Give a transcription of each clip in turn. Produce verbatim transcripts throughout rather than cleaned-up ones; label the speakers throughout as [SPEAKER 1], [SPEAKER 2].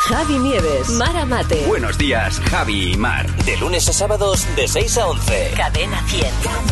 [SPEAKER 1] Javi Nieves, Mar Mate.
[SPEAKER 2] Buenos días, Javi y Mar.
[SPEAKER 3] De lunes a sábados de seis a once.
[SPEAKER 1] Cadena cien.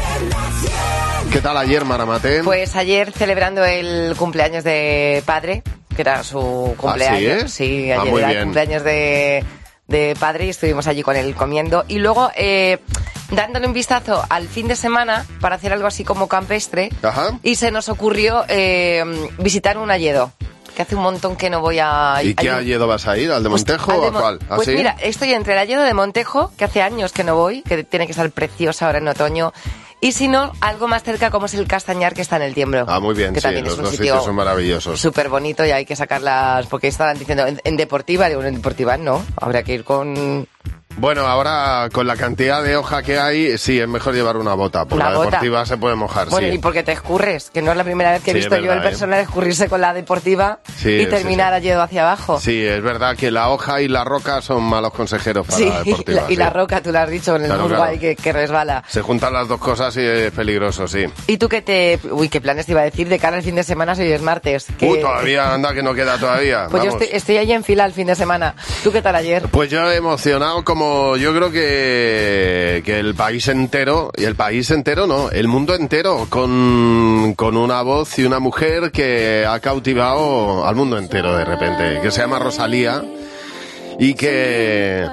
[SPEAKER 4] ¿Qué tal ayer, Mar Mate?
[SPEAKER 5] Pues ayer celebrando el cumpleaños de padre, que era su cumpleaños.
[SPEAKER 4] ¿Ah, sí?
[SPEAKER 5] Sí,
[SPEAKER 4] Ah,
[SPEAKER 5] ayer
[SPEAKER 4] muy
[SPEAKER 5] era
[SPEAKER 4] bien.
[SPEAKER 5] el cumpleaños de, de padre y estuvimos allí con él comiendo. Y luego eh, dándole un vistazo al fin de semana para hacer algo así como campestre.
[SPEAKER 4] Ajá.
[SPEAKER 5] Y se nos ocurrió eh, visitar un hayedo, que hace un montón que no voy a...
[SPEAKER 4] ¿Y qué
[SPEAKER 5] hay un-
[SPEAKER 4] hayedo vas a ir? ¿Al de
[SPEAKER 5] Pues,
[SPEAKER 4] Montejo
[SPEAKER 5] al de
[SPEAKER 4] o a
[SPEAKER 5] Mon-
[SPEAKER 4] cuál? ¿Ah,
[SPEAKER 5] Pues
[SPEAKER 4] sí?
[SPEAKER 5] mira, estoy entre el hayedo de Montejo, que hace años que no voy, que tiene que estar preciosa ahora en otoño, y si no, algo más cerca como es el Castañar, que está en el Tiembro.
[SPEAKER 4] Ah, muy bien,
[SPEAKER 5] que
[SPEAKER 4] sí,
[SPEAKER 5] también
[SPEAKER 4] los
[SPEAKER 5] es un
[SPEAKER 4] dos
[SPEAKER 5] sitio
[SPEAKER 4] sitios son maravillosos.
[SPEAKER 5] súper bonito y hay que sacarlas, porque estaban diciendo, en, en Deportiva, digo, en Deportiva no, habrá que ir con...
[SPEAKER 4] Bueno, ahora con la cantidad de hoja que hay, sí, es mejor llevar una bota, porque
[SPEAKER 5] Una
[SPEAKER 4] la
[SPEAKER 5] bota.
[SPEAKER 4] deportiva se puede mojar,
[SPEAKER 5] Bueno,
[SPEAKER 4] sí.
[SPEAKER 5] y porque te escurres, que no es la primera vez que he
[SPEAKER 4] Sí,
[SPEAKER 5] visto
[SPEAKER 4] es
[SPEAKER 5] yo
[SPEAKER 4] verdad,
[SPEAKER 5] el personal escurrirse con la Deportiva
[SPEAKER 4] Sí,
[SPEAKER 5] y
[SPEAKER 4] sí,
[SPEAKER 5] terminar
[SPEAKER 4] sí.
[SPEAKER 5] hayedo hacia abajo.
[SPEAKER 4] Sí, es verdad que la hoja y la roca son malos consejeros para
[SPEAKER 5] Sí,
[SPEAKER 4] la
[SPEAKER 5] y
[SPEAKER 4] deportiva.
[SPEAKER 5] la, y
[SPEAKER 4] sí.
[SPEAKER 5] la roca, tú lo has dicho, en el
[SPEAKER 4] Claro,
[SPEAKER 5] Uruguay
[SPEAKER 4] claro.
[SPEAKER 5] que, que resbala.
[SPEAKER 4] Se juntan las dos cosas y es peligroso, sí.
[SPEAKER 5] ¿Y tú qué te... Uy, qué planes te iba a decir de cara al fin de semana si hoy es martes? Que-
[SPEAKER 4] Uh, todavía, anda que no queda todavía.
[SPEAKER 5] Pues yo
[SPEAKER 4] Vamos.
[SPEAKER 5] estoy, estoy ahí en fila el fin de semana. ¿Tú qué tal ayer?
[SPEAKER 4] Pues yo emocionado como yo creo que, que el país entero, y el país entero no, el mundo entero, con, con una voz y una mujer que ha cautivado al mundo entero de repente, que se llama Rosalía y que...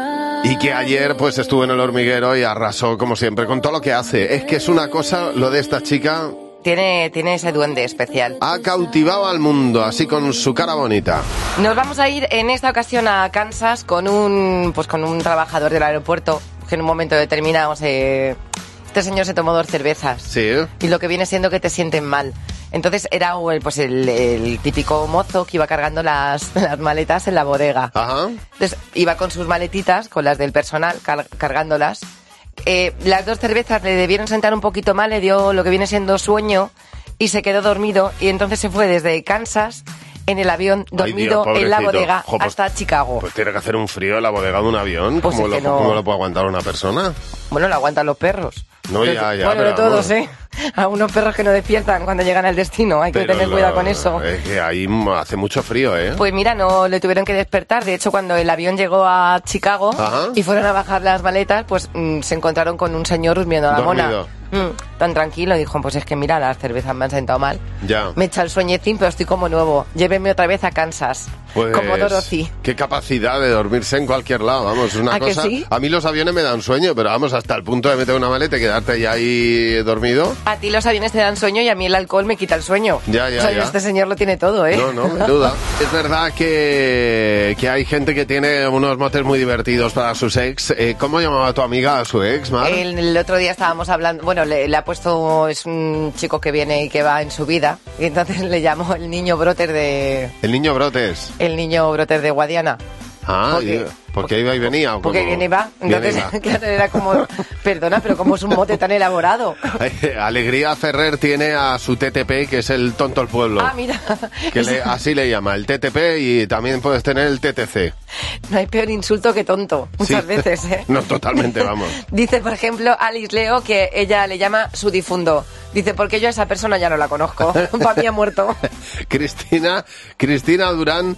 [SPEAKER 4] Y que ayer pues estuvo en El Hormiguero y arrasó como siempre con todo lo que hace. Es que es una cosa, lo de esta chica,
[SPEAKER 5] Tiene, tiene ese duende especial.
[SPEAKER 4] ha cautivado al mundo, así con su cara bonita.
[SPEAKER 5] Nos vamos a ir en esta ocasión a Kansas con un, pues con un trabajador del aeropuerto que en un momento determinado se... Este señor se tomó dos cervezas.
[SPEAKER 4] Sí, ¿eh?
[SPEAKER 5] Y lo que viene siendo que te sienten mal. Entonces era el, pues el, el típico mozo que iba cargando las, las maletas en la bodega.
[SPEAKER 4] Ajá.
[SPEAKER 5] Entonces iba con sus maletitas, con las del personal, car- cargándolas. Eh, las dos cervezas le debieron sentar un poquito mal, le dio lo que viene siendo sueño y se quedó dormido. Y entonces se fue desde Kansas en el avión,
[SPEAKER 4] Ay,
[SPEAKER 5] dormido
[SPEAKER 4] Dios,
[SPEAKER 5] en la
[SPEAKER 4] pobrecito.
[SPEAKER 5] bodega,
[SPEAKER 4] Jo, pues-
[SPEAKER 5] hasta Chicago.
[SPEAKER 4] Pues tiene que hacer un frío en la bodega de un avión.
[SPEAKER 5] Pues
[SPEAKER 4] ¿Cómo,
[SPEAKER 5] es
[SPEAKER 4] lo,
[SPEAKER 5] que no-
[SPEAKER 4] cómo lo puede aguantar una persona?
[SPEAKER 5] Bueno, lo aguantan los perros.
[SPEAKER 4] No,
[SPEAKER 5] Pero-
[SPEAKER 4] ya, ya,
[SPEAKER 5] Bueno,
[SPEAKER 4] pero
[SPEAKER 5] no todos,
[SPEAKER 4] vamos.
[SPEAKER 5] ¿eh? A unos perros que no despiertan cuando llegan al destino. Hay que
[SPEAKER 4] Pero
[SPEAKER 5] tener
[SPEAKER 4] lo-
[SPEAKER 5] cuidado con eso.
[SPEAKER 4] Es que ahí hace mucho frío, ¿eh?
[SPEAKER 5] Pues mira, no le tuvieron que despertar. De hecho, cuando el avión llegó a Chicago
[SPEAKER 4] Ajá.
[SPEAKER 5] y fueron a bajar las maletas, pues mm, se encontraron con un señor durmiendo a la
[SPEAKER 4] Dormido.
[SPEAKER 5] mona. Mm, tan tranquilo. Dijo, pues es que mira, las cervezas me han sentado mal.
[SPEAKER 4] Ya.
[SPEAKER 5] Me echa el sueñecín, pero estoy como nuevo. Llévenme otra vez a Kansas.
[SPEAKER 4] Pues,
[SPEAKER 5] como Dorothy.
[SPEAKER 4] Qué capacidad de dormirse en cualquier lado, vamos, es una
[SPEAKER 5] ¿A que
[SPEAKER 4] cosa...
[SPEAKER 5] sí?
[SPEAKER 4] A mí los aviones me dan sueño, pero vamos, hasta el punto de meter una maleta y quedarte ya ahí dormido.
[SPEAKER 5] A ti los aviones te dan sueño y a mí el alcohol me quita el sueño.
[SPEAKER 4] Ya, ya,
[SPEAKER 5] O sea,
[SPEAKER 4] ya.
[SPEAKER 5] este señor lo tiene todo, ¿eh?
[SPEAKER 4] No, no, me duda. Es verdad que, que hay gente que tiene unos motes muy divertidos para sus ex. Eh, ¿Cómo llamaba tu amiga a su ex, Mar?
[SPEAKER 5] El, el otro día estábamos hablando, bueno, le, le ha puesto, es un chico que viene y que va en su vida, y entonces le llamó el niño broter de,
[SPEAKER 4] El niño Brotes.
[SPEAKER 5] el niño broter de Guadiana.
[SPEAKER 4] Ah,
[SPEAKER 5] ¿Por qué?
[SPEAKER 4] y- porque iba y venía. ¿o
[SPEAKER 5] Porque
[SPEAKER 4] cómo?
[SPEAKER 5] viene y va,
[SPEAKER 4] Viene y
[SPEAKER 5] entonces,
[SPEAKER 4] va.
[SPEAKER 5] claro, era como, perdona, pero como es un mote tan elaborado.
[SPEAKER 4] Alegría Ferrer tiene a su T T P, que es el tonto el pueblo.
[SPEAKER 5] Ah, mira,
[SPEAKER 4] Que le- así le llama, el T T P, y también puedes tener el T T C.
[SPEAKER 5] no hay peor insulto que tonto, muchas
[SPEAKER 4] Sí.
[SPEAKER 5] veces, ¿eh?
[SPEAKER 4] No, totalmente, vamos.
[SPEAKER 5] Dice, por ejemplo, Alice Leo que ella le llama su difundo. Dice, porque yo a esa persona ya no la conozco. Para mí ha muerto.
[SPEAKER 4] Cristina, Cristina Durán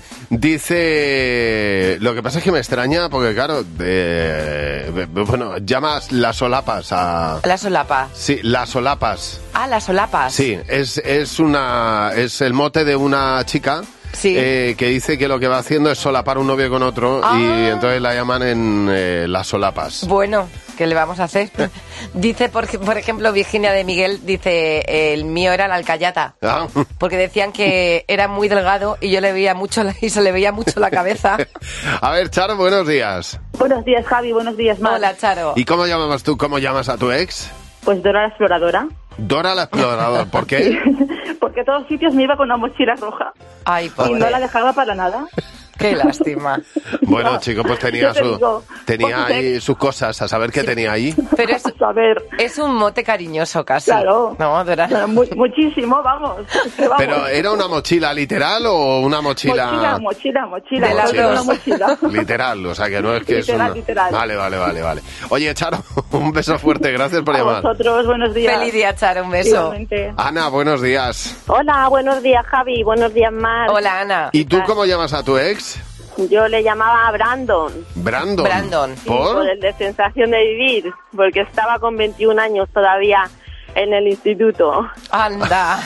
[SPEAKER 4] dice... Lo que pasa es que me extraña porque, claro, eh, bueno, llamas las solapas a...
[SPEAKER 5] La solapa.
[SPEAKER 4] Sí, las solapas.
[SPEAKER 5] Ah, las solapas.
[SPEAKER 4] Sí, es, es una es el mote de una chica
[SPEAKER 5] Sí.
[SPEAKER 4] eh, que dice que lo que va haciendo es solapar un novio con otro
[SPEAKER 5] Ah.
[SPEAKER 4] y entonces la llaman en eh, las solapas.
[SPEAKER 5] Bueno, ¿qué le vamos a hacer? Dice, por, por ejemplo, Virginia de Miguel, dice, el mío era la alcayata.
[SPEAKER 4] Ah.
[SPEAKER 5] Porque decían que era muy delgado y yo le veía mucho la- y se le veía mucho la cabeza.
[SPEAKER 4] A ver, Charo, buenos días.
[SPEAKER 6] Buenos días, Javi. Buenos días, Mar.
[SPEAKER 5] Hola, Charo.
[SPEAKER 4] ¿Y cómo llamabas tú? ¿Cómo llamas a tu ex?
[SPEAKER 6] Pues Dora la exploradora.
[SPEAKER 4] Dora la exploradora. ¿Por qué?
[SPEAKER 6] Porque a todos sitios me iba con una mochila roja.
[SPEAKER 5] Ay,
[SPEAKER 6] Y
[SPEAKER 5] pobre.
[SPEAKER 6] no la dejaba para nada.
[SPEAKER 5] Qué lástima.
[SPEAKER 4] Bueno, chico, pues tenía
[SPEAKER 6] Yo te
[SPEAKER 4] su
[SPEAKER 6] digo,
[SPEAKER 4] tenía
[SPEAKER 6] pues,
[SPEAKER 4] ahí sus cosas, a saber qué tenía ahí.
[SPEAKER 5] Pero es,
[SPEAKER 6] A ver,
[SPEAKER 5] es un mote cariñoso casi.
[SPEAKER 6] claro.
[SPEAKER 5] No, Dora.
[SPEAKER 6] Pero mu- muchísimo, vamos. Es que vamos.
[SPEAKER 4] Pero ¿era una mochila literal o una mochila?
[SPEAKER 6] Mochila, mochila, mochila.
[SPEAKER 5] De las
[SPEAKER 6] Mochila,
[SPEAKER 5] dos.
[SPEAKER 6] una mochila.
[SPEAKER 4] Literal, o sea que no es que
[SPEAKER 6] Literal,
[SPEAKER 4] es una...
[SPEAKER 6] literal.
[SPEAKER 4] Vale, vale, vale, vale. Oye, Charo, un beso fuerte, gracias por
[SPEAKER 6] A
[SPEAKER 4] llamar.
[SPEAKER 6] vosotros, buenos días.
[SPEAKER 5] Feliz día, Charo, un beso.
[SPEAKER 6] Igualmente.
[SPEAKER 4] Ana, buenos días.
[SPEAKER 7] Hola, buenos días, Javi. Buenos días, Mar.
[SPEAKER 5] Hola, Ana.
[SPEAKER 4] ¿Y tú cómo llamas a tu ex?
[SPEAKER 7] Yo le llamaba Brandon.
[SPEAKER 4] Brandon.
[SPEAKER 5] Brandon.
[SPEAKER 7] Sí,
[SPEAKER 4] ¿Por?
[SPEAKER 7] por el de sensación de vivir, porque estaba con veintiún años todavía en el instituto.
[SPEAKER 5] Anda.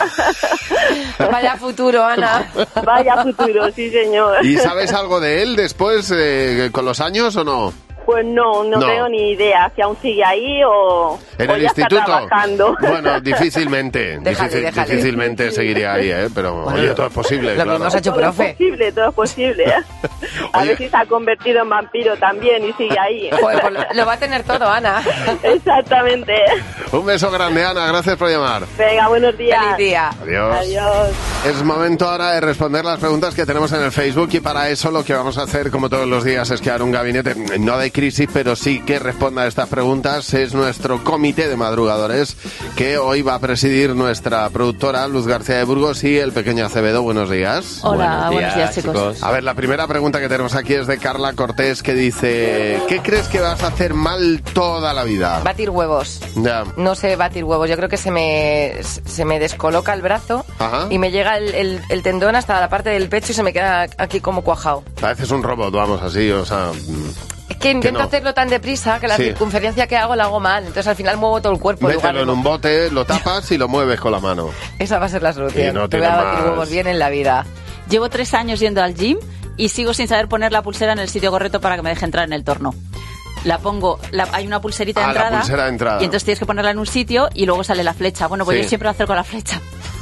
[SPEAKER 5] Vaya futuro, Ana.
[SPEAKER 7] Vaya futuro, sí señor.
[SPEAKER 4] ¿Y sabes algo de él después, eh, con los años o no?
[SPEAKER 7] Pues no, no,
[SPEAKER 4] No.
[SPEAKER 7] tengo ni idea si aún sigue ahí o,
[SPEAKER 4] ¿En
[SPEAKER 7] o
[SPEAKER 4] el
[SPEAKER 7] ya
[SPEAKER 4] instituto?
[SPEAKER 7] está trabajando.
[SPEAKER 4] Bueno, difícilmente,
[SPEAKER 5] Déjale,
[SPEAKER 4] difícil-
[SPEAKER 5] déjale.
[SPEAKER 4] difícilmente seguiría ahí, ¿eh? Pero,
[SPEAKER 5] Bueno,
[SPEAKER 4] oye, todo es posible,
[SPEAKER 5] lo
[SPEAKER 4] claro.
[SPEAKER 5] mismo se ha hecho
[SPEAKER 7] Todo es
[SPEAKER 5] profe.
[SPEAKER 7] posible, todo es posible. ¿eh? A
[SPEAKER 4] Oye.
[SPEAKER 7] ver si se ha convertido en vampiro también y sigue ahí.
[SPEAKER 5] Joder, pues lo- lo va a tener todo, Ana.
[SPEAKER 7] Exactamente.
[SPEAKER 4] Un beso grande, Ana, gracias por llamar.
[SPEAKER 7] Venga, buenos días.
[SPEAKER 5] Feliz día.
[SPEAKER 4] Adiós.
[SPEAKER 7] Adiós.
[SPEAKER 4] Es momento ahora de responder las preguntas que tenemos en el Facebook y para eso lo que vamos a hacer, como todos los días, es crear un gabinete, no de crisis, pero sí que responda a estas preguntas. Es nuestro comité de madrugadores que hoy va a presidir nuestra productora Luz García de Burgos y el pequeño Acevedo. Buenos días.
[SPEAKER 8] Hola, buenos días, chicos.
[SPEAKER 4] A ver, la primera pregunta que tenemos aquí es de Carla Cortés, que dice: ¿qué crees que vas a hacer mal toda la vida?
[SPEAKER 5] Batir huevos.
[SPEAKER 4] Ya.
[SPEAKER 5] No sé batir huevos. Yo creo que se me, se me descoloca el brazo
[SPEAKER 4] Ajá.
[SPEAKER 5] y me llega el, el- el tendón hasta la parte del pecho y se me queda aquí como cuajado.
[SPEAKER 4] Pareces un robot, vamos, así, o sea... mm,
[SPEAKER 5] Es que intento
[SPEAKER 4] no.
[SPEAKER 5] hacerlo tan deprisa que la
[SPEAKER 4] Sí.
[SPEAKER 5] circunferencia que hago la hago mal. Entonces al final muevo todo el cuerpo. en lugar
[SPEAKER 4] Mételo
[SPEAKER 5] de-
[SPEAKER 4] en un bote, lo tapas y lo mueves con la mano.
[SPEAKER 5] Esa va a ser la solución.
[SPEAKER 4] Y no
[SPEAKER 5] Te voy
[SPEAKER 4] tiene
[SPEAKER 5] a batir
[SPEAKER 4] más.
[SPEAKER 5] huevos bien en la vida.
[SPEAKER 8] Llevo tres años yendo al gym y sigo sin saber poner la pulsera en el sitio correcto para que me deje entrar en el torno. La pongo, la- hay una pulserita de
[SPEAKER 4] Ah, la
[SPEAKER 8] entrada,
[SPEAKER 4] pulsera de entrada.
[SPEAKER 8] y entonces tienes que ponerla en un sitio y luego sale la flecha. Bueno, pues
[SPEAKER 4] Sí.
[SPEAKER 8] yo siempre lo hago con la flecha.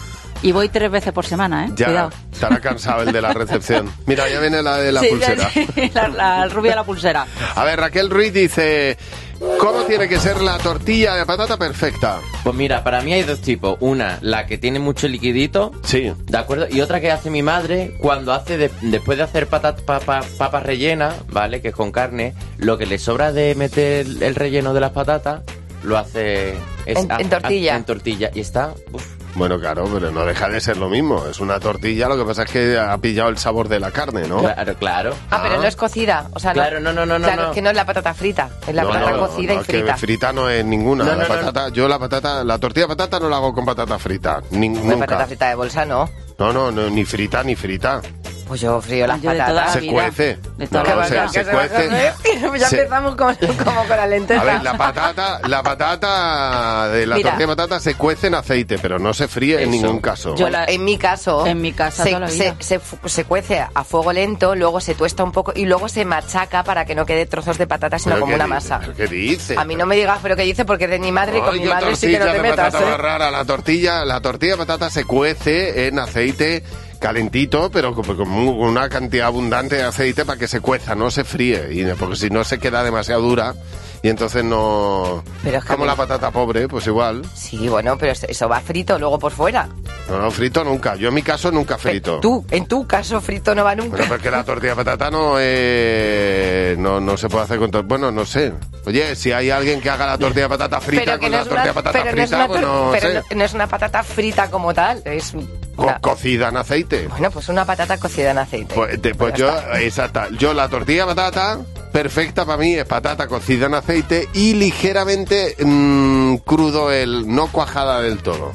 [SPEAKER 8] Y voy tres veces por semana, ¿eh?
[SPEAKER 4] Ya,
[SPEAKER 8] Cuidado.
[SPEAKER 4] estará cansado el de la recepción. Mira, ya viene la de la
[SPEAKER 8] Sí,
[SPEAKER 4] pulsera.
[SPEAKER 8] sí, la, la rubia de la pulsera.
[SPEAKER 4] A ver, Raquel Ruiz dice: ¿cómo tiene que ser la tortilla de patata perfecta?
[SPEAKER 9] Pues mira, para mí hay dos tipos. Una, la que tiene mucho liquidito,
[SPEAKER 4] Sí.
[SPEAKER 9] ¿de acuerdo? Y otra que hace mi madre cuando hace, de- después de hacer patat, papa- papas rellenas, ¿vale? Que es con carne, lo que le sobra de meter el relleno de las patatas, lo hace... es-
[SPEAKER 5] En- en tortilla.
[SPEAKER 9] En tortilla. Y está... uf.
[SPEAKER 4] Bueno, claro, pero no deja de ser lo mismo. Es una tortilla, lo que pasa es que ha pillado el sabor de la carne, ¿no?
[SPEAKER 9] Claro, claro.
[SPEAKER 5] Ah, pero no es cocida. O sea,
[SPEAKER 9] Claro, no, no, no, no,
[SPEAKER 5] Claro,
[SPEAKER 9] no.
[SPEAKER 5] es que no es la patata frita. Es la
[SPEAKER 4] No,
[SPEAKER 5] patata
[SPEAKER 4] no, no,
[SPEAKER 5] cocida
[SPEAKER 4] no,
[SPEAKER 5] y frita.
[SPEAKER 4] Que frita no es ninguna.
[SPEAKER 9] No,
[SPEAKER 4] la
[SPEAKER 9] no, no,
[SPEAKER 4] patata, yo la patata, la tortilla de patata no la hago con patata frita. Ni,
[SPEAKER 5] No es
[SPEAKER 4] nunca.
[SPEAKER 5] patata frita de bolsa, no.
[SPEAKER 4] No, no, no, ni frita ni frita.
[SPEAKER 5] Pues yo frío las
[SPEAKER 8] Yo de toda la
[SPEAKER 5] patatas.
[SPEAKER 4] Se
[SPEAKER 8] vida.
[SPEAKER 4] cuece.
[SPEAKER 8] De toda
[SPEAKER 4] No,
[SPEAKER 8] la
[SPEAKER 4] no,
[SPEAKER 8] vida.
[SPEAKER 4] se, se
[SPEAKER 5] Que va a
[SPEAKER 4] cuece.
[SPEAKER 5] comer. Ya
[SPEAKER 4] Se-
[SPEAKER 5] empezamos como, como con la lenteja.
[SPEAKER 4] A ver, la patata, la patata de la
[SPEAKER 5] Mira.
[SPEAKER 4] tortilla de patata se cuece en aceite, pero no se fríe en
[SPEAKER 9] Eso.
[SPEAKER 4] ningún caso.
[SPEAKER 8] Yo
[SPEAKER 5] Bueno,
[SPEAKER 8] la-
[SPEAKER 5] en mi caso,
[SPEAKER 8] En mi casa
[SPEAKER 5] se,
[SPEAKER 8] toda la vida.
[SPEAKER 5] se, se fu- se cuece a fuego lento, luego se tuesta un poco y luego se machaca para que no quede trozos de patata, sino
[SPEAKER 4] ¿Pero
[SPEAKER 5] como
[SPEAKER 4] qué
[SPEAKER 5] una
[SPEAKER 4] di-
[SPEAKER 5] masa.
[SPEAKER 4] ¿pero qué dice?
[SPEAKER 5] A mí no me digas, pero qué dice, porque es de mi madre y con
[SPEAKER 4] Ay,
[SPEAKER 5] mi
[SPEAKER 4] qué
[SPEAKER 5] madre sí que no
[SPEAKER 4] tortilla
[SPEAKER 5] te
[SPEAKER 4] de
[SPEAKER 5] metas.
[SPEAKER 4] patata
[SPEAKER 5] ¿eh?
[SPEAKER 4] más rara. La tortilla, la tortilla de patata se cuece en aceite calentito, pero con, con mu- una cantidad abundante de aceite para que se cueza, no se fríe, y, porque si no se queda demasiado dura y entonces no...
[SPEAKER 5] Pero es que
[SPEAKER 4] como
[SPEAKER 5] a mí-
[SPEAKER 4] la patata pobre, pues igual.
[SPEAKER 5] Sí, bueno, pero eso va frito luego por fuera.
[SPEAKER 4] No, no, frito nunca. Yo en mi caso nunca frito.
[SPEAKER 5] Tú, en tu caso, frito no va nunca.
[SPEAKER 4] Bueno, porque la tortilla de patata no, eh, no no se puede hacer con... tor- Bueno, no sé. Oye, si hay alguien que haga la tortilla de patata frita
[SPEAKER 5] pero que
[SPEAKER 4] con
[SPEAKER 5] no
[SPEAKER 4] la
[SPEAKER 5] es
[SPEAKER 4] tortilla
[SPEAKER 5] una,
[SPEAKER 4] de patata
[SPEAKER 5] pero no es
[SPEAKER 4] frita,
[SPEAKER 5] una
[SPEAKER 4] pues
[SPEAKER 5] tor-
[SPEAKER 4] no
[SPEAKER 5] pero
[SPEAKER 4] sé.
[SPEAKER 5] no, no es una patata frita como tal, es
[SPEAKER 4] Co-
[SPEAKER 5] una-
[SPEAKER 4] cocida en aceite.
[SPEAKER 5] bueno, pues una patata cocida en aceite.
[SPEAKER 4] Pues, de- pues
[SPEAKER 5] ya
[SPEAKER 4] yo,
[SPEAKER 5] está.
[SPEAKER 4] exacta. Yo la tortilla de patata, perfecta para mí, es patata cocida en aceite y ligeramente mm, crudo, el no cuajada del todo.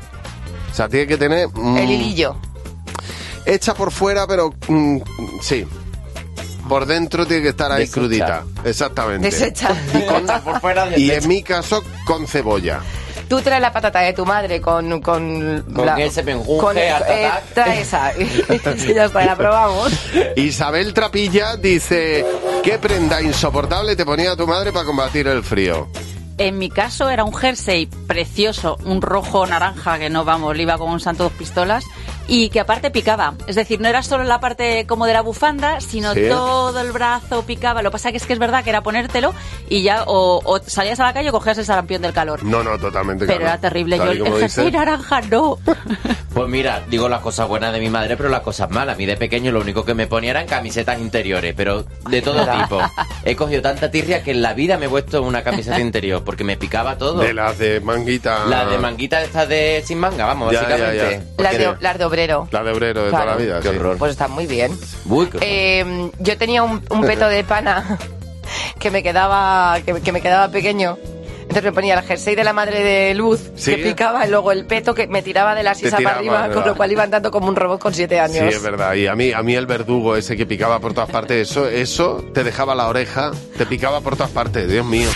[SPEAKER 4] O sea, tiene que tener... mm,
[SPEAKER 5] El hilillo.
[SPEAKER 4] hecha por fuera, pero mm, sí. Por dentro tiene que estar ahí
[SPEAKER 9] Deshecha.
[SPEAKER 4] crudita. Exactamente.
[SPEAKER 5] Deshecha.
[SPEAKER 4] Y, con-
[SPEAKER 9] Por fuera de
[SPEAKER 4] y
[SPEAKER 9] leche.
[SPEAKER 4] en mi caso, con cebolla.
[SPEAKER 5] Tú traes la patata de tu madre con... Con,
[SPEAKER 9] Con ese menjunje,
[SPEAKER 5] con, eh,
[SPEAKER 9] atac.
[SPEAKER 5] trae esa. Sí, ya está, la probamos.
[SPEAKER 4] Isabel Trapilla dice: ¿qué prenda insoportable te ponía tu madre para combatir el frío?
[SPEAKER 8] En mi caso era un jersey precioso, un rojo naranja que no, vamos, le iba como un santo dos pistolas y que aparte picaba. Es decir, no era solo la parte como de la bufanda, sino
[SPEAKER 4] Sí.
[SPEAKER 8] todo el brazo picaba. Lo que pasa que es que es verdad que era ponértelo y ya o, o salías a la calle o cogías el sarampión del calor.
[SPEAKER 4] No, no, totalmente.
[SPEAKER 8] Pero
[SPEAKER 4] claro.
[SPEAKER 8] era terrible.
[SPEAKER 4] Tal
[SPEAKER 8] Yo
[SPEAKER 4] y como
[SPEAKER 8] el jersey
[SPEAKER 4] dice.
[SPEAKER 8] naranja no.
[SPEAKER 9] Pues mira, digo las cosas buenas de mi madre, pero las cosas malas. A mí de pequeño lo único que me ponía eran camisetas interiores, pero de todo tipo. He cogido tanta tirria que en la vida me he puesto una camiseta interior, porque me picaba todo.
[SPEAKER 4] De las de manguita.
[SPEAKER 9] La de manguita estas de sin manga, vamos,
[SPEAKER 4] Ya,
[SPEAKER 9] básicamente.
[SPEAKER 4] ya, ya.
[SPEAKER 5] Las
[SPEAKER 9] Porque
[SPEAKER 5] de, las de obrero.
[SPEAKER 4] La de obrero de
[SPEAKER 5] Claro.
[SPEAKER 4] toda la vida.
[SPEAKER 9] Qué
[SPEAKER 4] sí.
[SPEAKER 9] horror.
[SPEAKER 5] Pues está muy bien.
[SPEAKER 9] Uy, qué horror.
[SPEAKER 5] Eh, yo tenía un, un peto de pana que me quedaba que, que me quedaba pequeño Entonces me ponía el jersey de la madre de Luz,
[SPEAKER 4] ¿Sí?
[SPEAKER 5] que picaba, y luego el peto que me tiraba de la
[SPEAKER 4] Te
[SPEAKER 5] sisa
[SPEAKER 4] tiraba,
[SPEAKER 5] para arriba,
[SPEAKER 4] ¿verdad?
[SPEAKER 5] con lo cual iba andando como un robot con siete años.
[SPEAKER 4] Sí, es verdad. Y a mí, a mí el verdugo ese que picaba por todas partes, eso, eso te dejaba la oreja, te picaba por todas partes, Dios mío.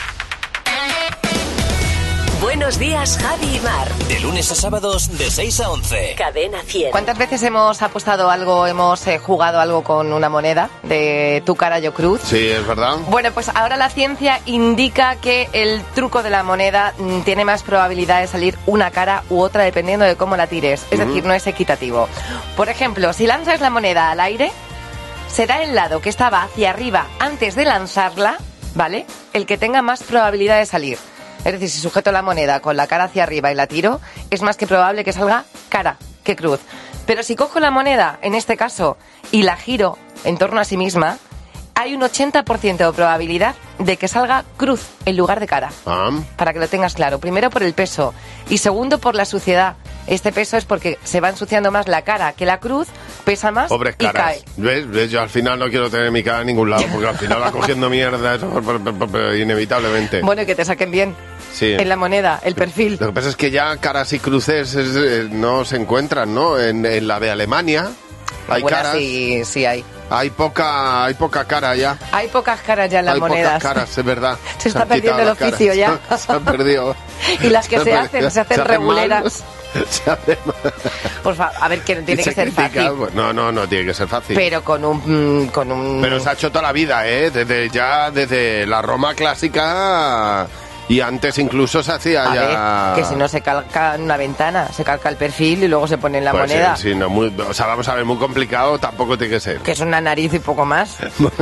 [SPEAKER 1] Buenos días, Javi y Mar.
[SPEAKER 3] De lunes a sábados de seis a once.
[SPEAKER 1] Cadena cien.
[SPEAKER 5] ¿Cuántas veces hemos apostado algo, hemos eh, jugado algo con una moneda de tu cara yo cruz?
[SPEAKER 4] Sí, es verdad.
[SPEAKER 5] Bueno, pues ahora la ciencia indica que el truco de la moneda mm, tiene más probabilidad de salir una cara u otra dependiendo de cómo la tires. Es
[SPEAKER 4] Ujú.
[SPEAKER 5] decir, no es equitativo. Por ejemplo, si lanzas la moneda al aire, será el lado que estaba hacia arriba antes de lanzarla, ¿vale?, el que tenga más probabilidad de salir. Es decir, si sujeto la moneda con la cara hacia arriba y la tiro, es más que probable que salga cara que cruz. Pero si cojo la moneda, en este caso, y la giro en torno a sí misma, hay un ochenta por ciento de probabilidad de que salga cruz en lugar de cara.
[SPEAKER 4] Ah.
[SPEAKER 5] Para que lo tengas claro. Primero por el peso y segundo por la suciedad. Este peso es porque se va ensuciando más la cara que la cruz, pesa más
[SPEAKER 4] Pobres
[SPEAKER 5] y
[SPEAKER 4] caras.
[SPEAKER 5] cae.
[SPEAKER 4] ¿Ves? ¿Ves? Yo al final no quiero tener mi cara en ningún lado porque al final va cogiendo mierda eso, inevitablemente.
[SPEAKER 5] Bueno, y que te saquen bien
[SPEAKER 4] Sí.
[SPEAKER 5] en la moneda, el perfil.
[SPEAKER 4] Lo que pasa es que ya caras y cruces es, eh, no se encuentran, ¿no? En, en la de Alemania hay
[SPEAKER 5] Bueno,
[SPEAKER 4] caras,
[SPEAKER 5] sí, sí hay.
[SPEAKER 4] hay poca, hay poca cara ya.
[SPEAKER 5] Hay pocas caras ya en las
[SPEAKER 4] hay
[SPEAKER 5] monedas.
[SPEAKER 4] pocas caras, es verdad.
[SPEAKER 5] Se está
[SPEAKER 4] han
[SPEAKER 5] perdiendo
[SPEAKER 4] quitado
[SPEAKER 5] el
[SPEAKER 4] las caras.
[SPEAKER 5] oficio ya.
[SPEAKER 4] Se han perdido.
[SPEAKER 5] Y las que se
[SPEAKER 4] han
[SPEAKER 5] hacen,
[SPEAKER 4] perdido.
[SPEAKER 5] se hacen
[SPEAKER 4] mal.
[SPEAKER 5] reguleras.
[SPEAKER 4] Se hacen mal.
[SPEAKER 5] Por favor, a ver, que no tiene
[SPEAKER 4] Y
[SPEAKER 5] que
[SPEAKER 4] se
[SPEAKER 5] ser
[SPEAKER 4] critica,
[SPEAKER 5] fácil.
[SPEAKER 4] pues, no, no, no tiene que ser fácil.
[SPEAKER 5] Pero con un, mm, con un...
[SPEAKER 4] Pero se ha hecho toda la vida, ¿eh? Desde ya, desde la Roma clásica y antes incluso se hacía
[SPEAKER 5] A
[SPEAKER 4] ya...
[SPEAKER 5] ver, que si no se calca en una ventana, se calca el perfil y luego se pone en la
[SPEAKER 4] Pues
[SPEAKER 5] moneda.
[SPEAKER 4] sí, sí, no, muy, o sea, vamos a ver, muy complicado tampoco tiene que ser.
[SPEAKER 5] Que es una nariz y poco más.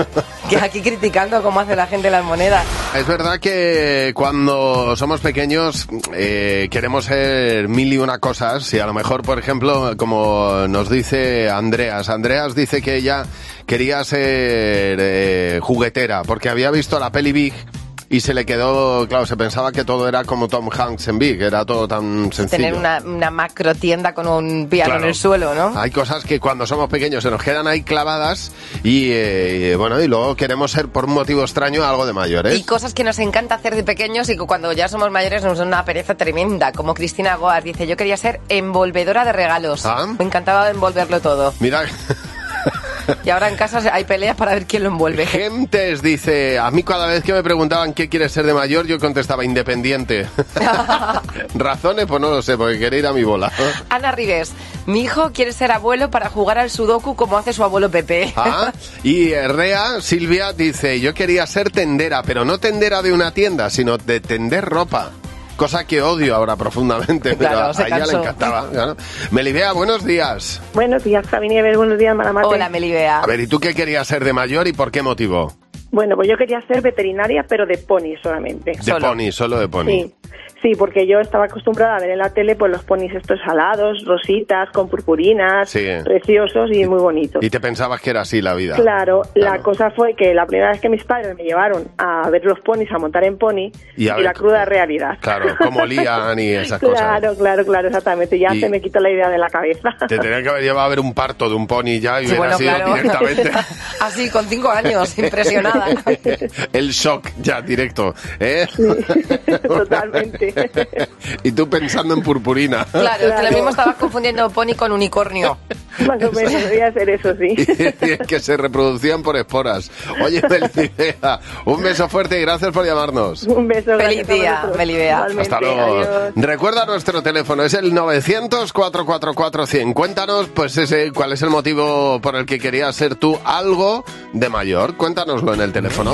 [SPEAKER 5] Que aquí criticando cómo hace la gente las monedas.
[SPEAKER 4] Es verdad que cuando somos pequeños eh, queremos ser mil y una cosas y a lo mejor, por ejemplo, como nos dice Andreas, Andreas dice que ella quería ser eh, juguetera porque había visto la peli Big y se le quedó, claro, se pensaba que todo era como Tom Hanks en Big, era todo tan sencillo.
[SPEAKER 5] Tener una, una macro tienda con un piano
[SPEAKER 4] Claro.
[SPEAKER 5] en el suelo, ¿no?
[SPEAKER 4] Hay cosas que cuando somos pequeños se nos quedan ahí clavadas y, eh, y, bueno, y luego queremos ser por un motivo extraño algo de mayores.
[SPEAKER 5] Y cosas que nos encanta hacer de pequeños y que cuando ya somos mayores nos da una pereza tremenda. Como Cristina Goas dice, yo quería ser envolvedora de regalos.
[SPEAKER 4] Ah.
[SPEAKER 5] Me encantaba envolverlo todo.
[SPEAKER 4] Mira...
[SPEAKER 5] Y ahora en casa hay peleas para ver quién lo envuelve.
[SPEAKER 4] Gentes dice, a mí cada vez que me preguntaban qué quieres ser de mayor, yo contestaba independiente. Razones, pues no lo sé, porque quería ir a mi bola.
[SPEAKER 5] Ana Ribes, mi hijo quiere ser abuelo para jugar al sudoku como hace su abuelo Pepe.
[SPEAKER 4] Ah, y Rea, Silvia, dice, yo quería ser tendera, pero no tendera de una tienda, sino de tender ropa. Cosa que odio ahora profundamente, pero
[SPEAKER 5] Claro, se
[SPEAKER 4] a ella le
[SPEAKER 5] cansó.
[SPEAKER 4] encantaba. Claro. Melibea, buenos días.
[SPEAKER 6] Buenos días, Javi Nieves. Buenos días, Maramate.
[SPEAKER 5] Hola, Melibea.
[SPEAKER 4] A ver, ¿y tú qué querías ser de mayor y por qué motivo?
[SPEAKER 6] Bueno, pues yo quería ser veterinaria, pero de pony solamente.
[SPEAKER 4] De pony, solo de pony.
[SPEAKER 6] Sí. Sí, porque yo estaba acostumbrada a ver en la tele pues los ponis estos alados, rositas, con purpurinas,
[SPEAKER 4] Sí.
[SPEAKER 6] preciosos y muy bonitos.
[SPEAKER 4] Y te pensabas que era así la vida.
[SPEAKER 6] Claro, la
[SPEAKER 4] Claro.
[SPEAKER 6] cosa fue que la primera vez que mis padres me llevaron a ver los ponis, a montar en pony,
[SPEAKER 4] Y
[SPEAKER 6] y,
[SPEAKER 4] a ver-
[SPEAKER 6] la cruda realidad.
[SPEAKER 4] Claro, cómo lían y esas cosas.
[SPEAKER 6] Claro, claro, claro, exactamente. Ya
[SPEAKER 4] Y-
[SPEAKER 6] se me quitó la idea de la cabeza.
[SPEAKER 4] Te tenían que haber llevado a ver un parto de un pony ya y
[SPEAKER 5] Sí,
[SPEAKER 4] hubiera
[SPEAKER 5] bueno,
[SPEAKER 4] sido
[SPEAKER 5] claro.
[SPEAKER 4] directamente
[SPEAKER 5] Así, con cinco años, impresionada.
[SPEAKER 4] el shock ya directo, ¿eh?
[SPEAKER 6] Totalmente.
[SPEAKER 4] Y tú pensando en purpurina.
[SPEAKER 5] Claro, es que lo
[SPEAKER 6] Claro.
[SPEAKER 5] mismo estabas confundiendo pony con unicornio.
[SPEAKER 6] Más o menos, debería ser eso, sí.
[SPEAKER 4] Y que se reproducían por esporas. Oye, Melibea, un beso fuerte y gracias por llamarnos.
[SPEAKER 6] Un beso.
[SPEAKER 5] Feliz
[SPEAKER 6] gracias a
[SPEAKER 5] día,
[SPEAKER 6] vosotros.
[SPEAKER 5] Melibea.
[SPEAKER 6] Igualmente,
[SPEAKER 4] Hasta luego.
[SPEAKER 6] adiós.
[SPEAKER 4] Recuerda nuestro teléfono, es el novecientos, cuatrocientos cuarenta y cuatro, cien. Cuéntanos, pues, ese, cuál es el motivo por el que querías ser tú algo de mayor. Cuéntanoslo en el teléfono.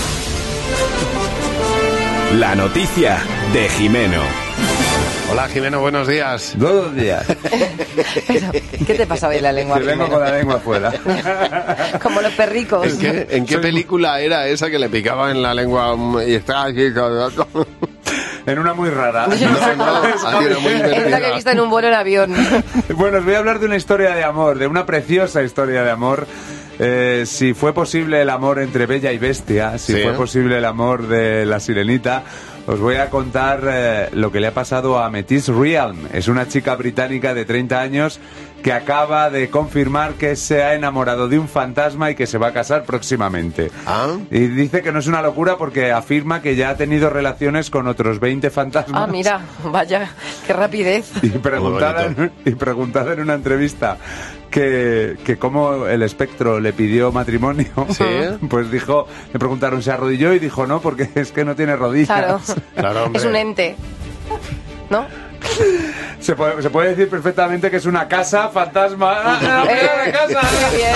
[SPEAKER 2] La noticia de Jimeno.
[SPEAKER 4] Hola, Jimeno, buenos días.
[SPEAKER 10] Buenos días.
[SPEAKER 5] Pero, ¿qué te pasa hoy en la lengua?
[SPEAKER 10] Te vengo
[SPEAKER 5] primero?
[SPEAKER 10] con la lengua afuera.
[SPEAKER 5] Como los perricos.
[SPEAKER 4] ¿En qué, en qué película era esa que le picaba en la lengua um, y estaba aquí? todo-
[SPEAKER 10] En una muy rara.
[SPEAKER 4] No, no, hay una muy
[SPEAKER 5] Es la que he
[SPEAKER 4] divertida.
[SPEAKER 5] visto en un vuelo en avión.
[SPEAKER 10] Bueno, os voy a hablar de una historia de amor, de una preciosa historia de amor. Eh, si fue posible el amor entre Bella y Bestia, si
[SPEAKER 4] Sí.
[SPEAKER 10] fue posible el amor de la Sirenita, os voy a contar eh, lo que le ha pasado a Amethyst Realm. Es una chica británica de treinta años que acaba de confirmar que se ha enamorado de un fantasma y que se va a casar próximamente.
[SPEAKER 4] ¿Ah?
[SPEAKER 10] Y dice que no es una locura porque afirma que ya ha tenido relaciones con otros veinte fantasmas.
[SPEAKER 5] Ah, mira, vaya, qué rapidez.
[SPEAKER 10] Y preguntada, en, y preguntada en una entrevista que, que cómo el espectro le pidió matrimonio,
[SPEAKER 4] ¿sí?
[SPEAKER 10] Pues dijo, le preguntaron, ¿se arrodilló? Y dijo, no, porque es que no tiene rodillas.
[SPEAKER 5] Claro,
[SPEAKER 4] claro,
[SPEAKER 5] es un ente, ¿no?
[SPEAKER 10] Se puede, se puede decir perfectamente que es una casa fantasma. ¡Ah,
[SPEAKER 5] Eh,
[SPEAKER 10] una casa!
[SPEAKER 5] qué bien.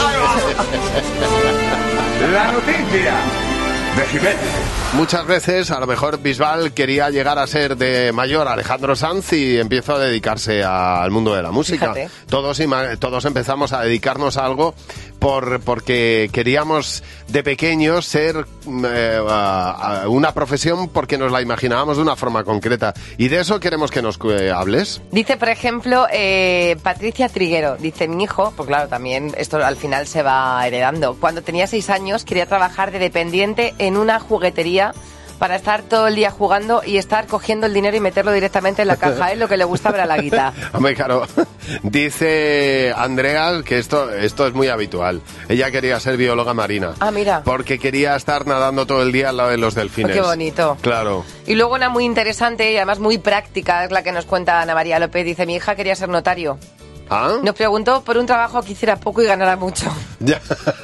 [SPEAKER 10] La noticia de Jiménez.
[SPEAKER 4] Muchas veces, a lo mejor, Bisbal quería llegar a ser de mayor Alejandro Sanz y empezó a dedicarse a- al mundo de la música.
[SPEAKER 5] Fíjate.
[SPEAKER 4] Todos, ima- todos empezamos a dedicarnos a algo por, porque queríamos de pequeños ser eh, a- a una profesión porque nos la imaginábamos de una forma concreta. Y de eso queremos que nos eh, hables.
[SPEAKER 5] Dice, por ejemplo, eh, Patricia Triguero, dice, mi hijo, pues claro, también esto al final se va heredando. Cuando tenía seis años quería trabajar de dependiente en una juguetería para estar todo el día jugando y estar cogiendo el dinero y meterlo directamente en la caja. Es lo que le gusta ver a la guita.
[SPEAKER 4] Hombre, claro, dice Andrea que esto, esto es muy habitual. Ella quería ser bióloga marina.
[SPEAKER 5] Ah, mira.
[SPEAKER 4] Porque quería estar nadando todo el día al lado de los delfines.
[SPEAKER 5] Oh, qué bonito.
[SPEAKER 4] Claro.
[SPEAKER 5] Y luego una muy interesante y además muy práctica, es la que nos cuenta Ana María López. Dice, mi hija quería ser notario.
[SPEAKER 4] ¿Ah?
[SPEAKER 5] Nos preguntó por un trabajo que hiciera poco y ganara mucho.
[SPEAKER 4] Ya.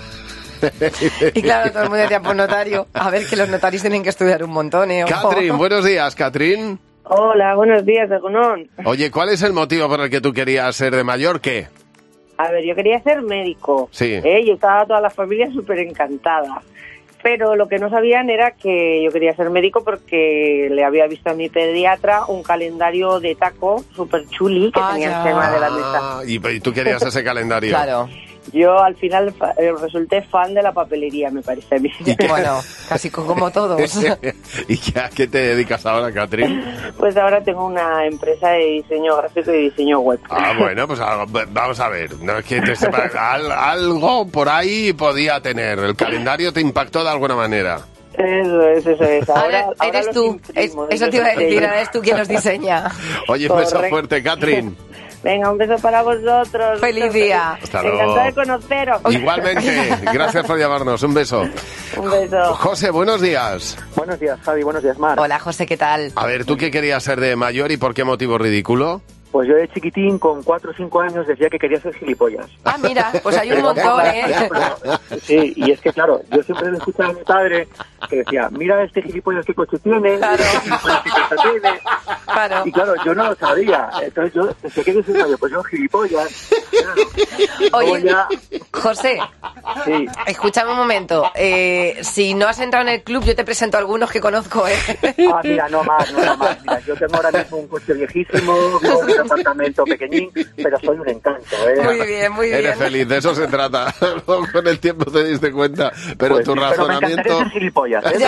[SPEAKER 5] Y claro, todo el mundo decía, pues notario. A ver, que los notarios tienen que estudiar un montón, ¿eh? Ojo.
[SPEAKER 4] Catrín, buenos días, Catrín.
[SPEAKER 6] Hola, buenos días, Egunon.
[SPEAKER 4] Oye, ¿cuál es el motivo por el que tú querías ser de mayor? ¿Qué?
[SPEAKER 6] A ver, yo quería ser médico.
[SPEAKER 4] Sí.
[SPEAKER 6] ¿eh? Y estaba toda la familia súper encantada. Pero lo que no sabían era que yo quería ser médico porque le había visto a mi pediatra un calendario de taco súper chuli que
[SPEAKER 5] Ah,
[SPEAKER 6] tenía
[SPEAKER 5] ya.
[SPEAKER 6] encima de la mesa.
[SPEAKER 4] Ah, y, y tú querías ese calendario.
[SPEAKER 5] Claro.
[SPEAKER 6] Yo al final fa- eh, resulté fan de la papelería, me parece a mí.
[SPEAKER 5] Bueno, casi co- como todos.
[SPEAKER 4] ¿Y qué, a qué te dedicas ahora, Catrín?
[SPEAKER 6] Pues ahora tengo una empresa de diseño gráfico y diseño web.
[SPEAKER 4] Ah, bueno, pues algo- vamos a ver. No es que te sepa- al- algo por ahí podía tener. El calendario te impactó de alguna manera.
[SPEAKER 6] Eso es, eso es. Ahora,
[SPEAKER 5] Ahora
[SPEAKER 6] ahora
[SPEAKER 5] eres
[SPEAKER 6] los
[SPEAKER 5] tú, es-
[SPEAKER 6] imprimo,
[SPEAKER 5] eso te iba a decir, ahora eres tú quien los diseña.
[SPEAKER 4] Oye, un beso
[SPEAKER 6] Correcto.
[SPEAKER 4] fuerte, Catrín.
[SPEAKER 6] Venga, un beso para vosotros.
[SPEAKER 5] Feliz día.
[SPEAKER 4] Hasta luego.
[SPEAKER 6] Encantada de conoceros.
[SPEAKER 4] Igualmente, gracias por llamarnos. Un beso.
[SPEAKER 6] Un beso.
[SPEAKER 4] José, buenos días.
[SPEAKER 11] Buenos días, Javi. Buenos días, Mar.
[SPEAKER 5] Hola, José, ¿qué tal?
[SPEAKER 4] A ver, ¿tú qué querías ser de mayor y por qué motivo ridículo?
[SPEAKER 11] Pues yo de chiquitín, con cuatro o cinco años, decía que quería ser gilipollas.
[SPEAKER 5] Ah, mira, pues hay un montón, ¿eh?
[SPEAKER 11] Sí, y es que, claro, yo siempre le escuchaba a mi padre que decía, mira este gilipollas qué coche tiene,
[SPEAKER 5] Claro.
[SPEAKER 11] qué gilipollas qué casa tiene.
[SPEAKER 5] Claro.
[SPEAKER 11] Y claro, yo no lo sabía. Entonces yo decía, ¿qué decía yo? Pues yo gilipollas. Claro.
[SPEAKER 5] Oye,
[SPEAKER 11] Luego ya-
[SPEAKER 5] José,
[SPEAKER 11] sí.
[SPEAKER 5] escúchame un momento. Eh, si no has entrado en el club, yo te presento a algunos que conozco, ¿eh?
[SPEAKER 11] Ah, mira, no más, no, no más. Mira, yo tengo ahora mismo un coche viejísimo, vivo en un apartamento pequeñín, pero soy un encanto, ¿eh?
[SPEAKER 5] Muy bien, muy bien.
[SPEAKER 4] Eres feliz, de eso se trata. Luego con el tiempo te diste cuenta. Pero
[SPEAKER 11] Pues
[SPEAKER 4] tu
[SPEAKER 11] sí, pero me encantaría
[SPEAKER 4] razonamiento...
[SPEAKER 11] ser gilipollas, ¿eh?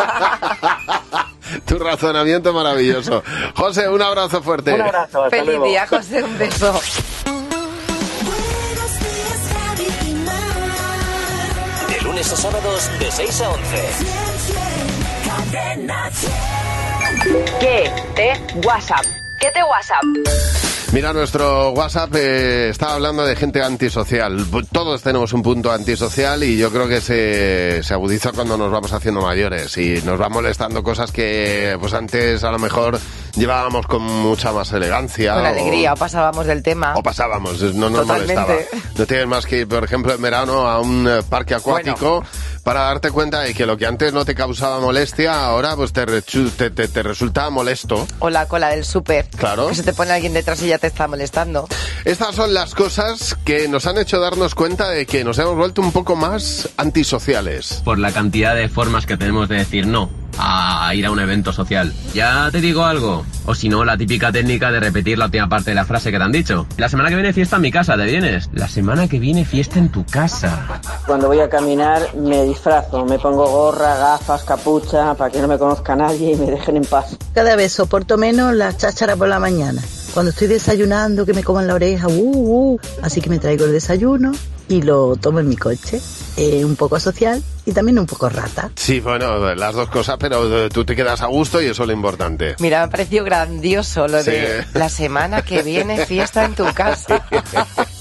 [SPEAKER 4] tu razonamiento maravilloso. José, un abrazo fuerte.
[SPEAKER 11] Un abrazo, hasta
[SPEAKER 5] Feliz
[SPEAKER 11] luego.
[SPEAKER 5] día, José, un beso.
[SPEAKER 3] De lunes a sábados de seis a once.
[SPEAKER 1] ¿Qué te WhatsApp? ¿Qué te WhatsApp?
[SPEAKER 4] Mira, nuestro WhatsApp eh, está hablando de gente antisocial. Todos tenemos un punto antisocial y yo creo que se, se agudiza cuando nos vamos haciendo mayores y nos va molestando cosas que pues antes a lo mejor llevábamos con mucha más elegancia.
[SPEAKER 5] Con
[SPEAKER 4] o-
[SPEAKER 5] alegría, o pasábamos del tema.
[SPEAKER 4] O pasábamos, no nos
[SPEAKER 5] Totalmente.
[SPEAKER 4] molestaba. No tienes más que ir, por ejemplo, en verano a un eh, parque acuático para darte cuenta de que lo que antes no te causaba molestia, ahora pues te, rechu- te, te, te resulta molesto.
[SPEAKER 5] O la cola del súper.
[SPEAKER 4] Claro.
[SPEAKER 5] Que se te pone alguien detrás y ya te está molestando.
[SPEAKER 4] Estas son las cosas que nos han hecho darnos cuenta de que nos hemos vuelto un poco más antisociales.
[SPEAKER 12] Por la cantidad de formas que tenemos de decir no a ir a un evento social. Ya te digo algo. O si no, la típica técnica de repetir la última parte de la frase que te han dicho. La semana que viene fiesta en mi casa, ¿te vienes? La semana que viene fiesta en tu casa.
[SPEAKER 13] Cuando voy a caminar me disfrazo, me pongo gorra, gafas, capucha, para que no me conozca nadie y me dejen en paz.
[SPEAKER 14] Cada vez soporto menos la cháchara por la mañana. Cuando estoy desayunando, que me coman la oreja, uh, uh. Así que me traigo el desayuno y lo tomo en mi coche. Eh, un poco social y también un poco rata.
[SPEAKER 4] Sí, bueno, las dos cosas, pero eh, tú te quedas a gusto y eso es lo importante.
[SPEAKER 5] Mira, me ha parecido grandioso lo
[SPEAKER 4] Sí.
[SPEAKER 5] de la semana que viene fiesta en tu casa.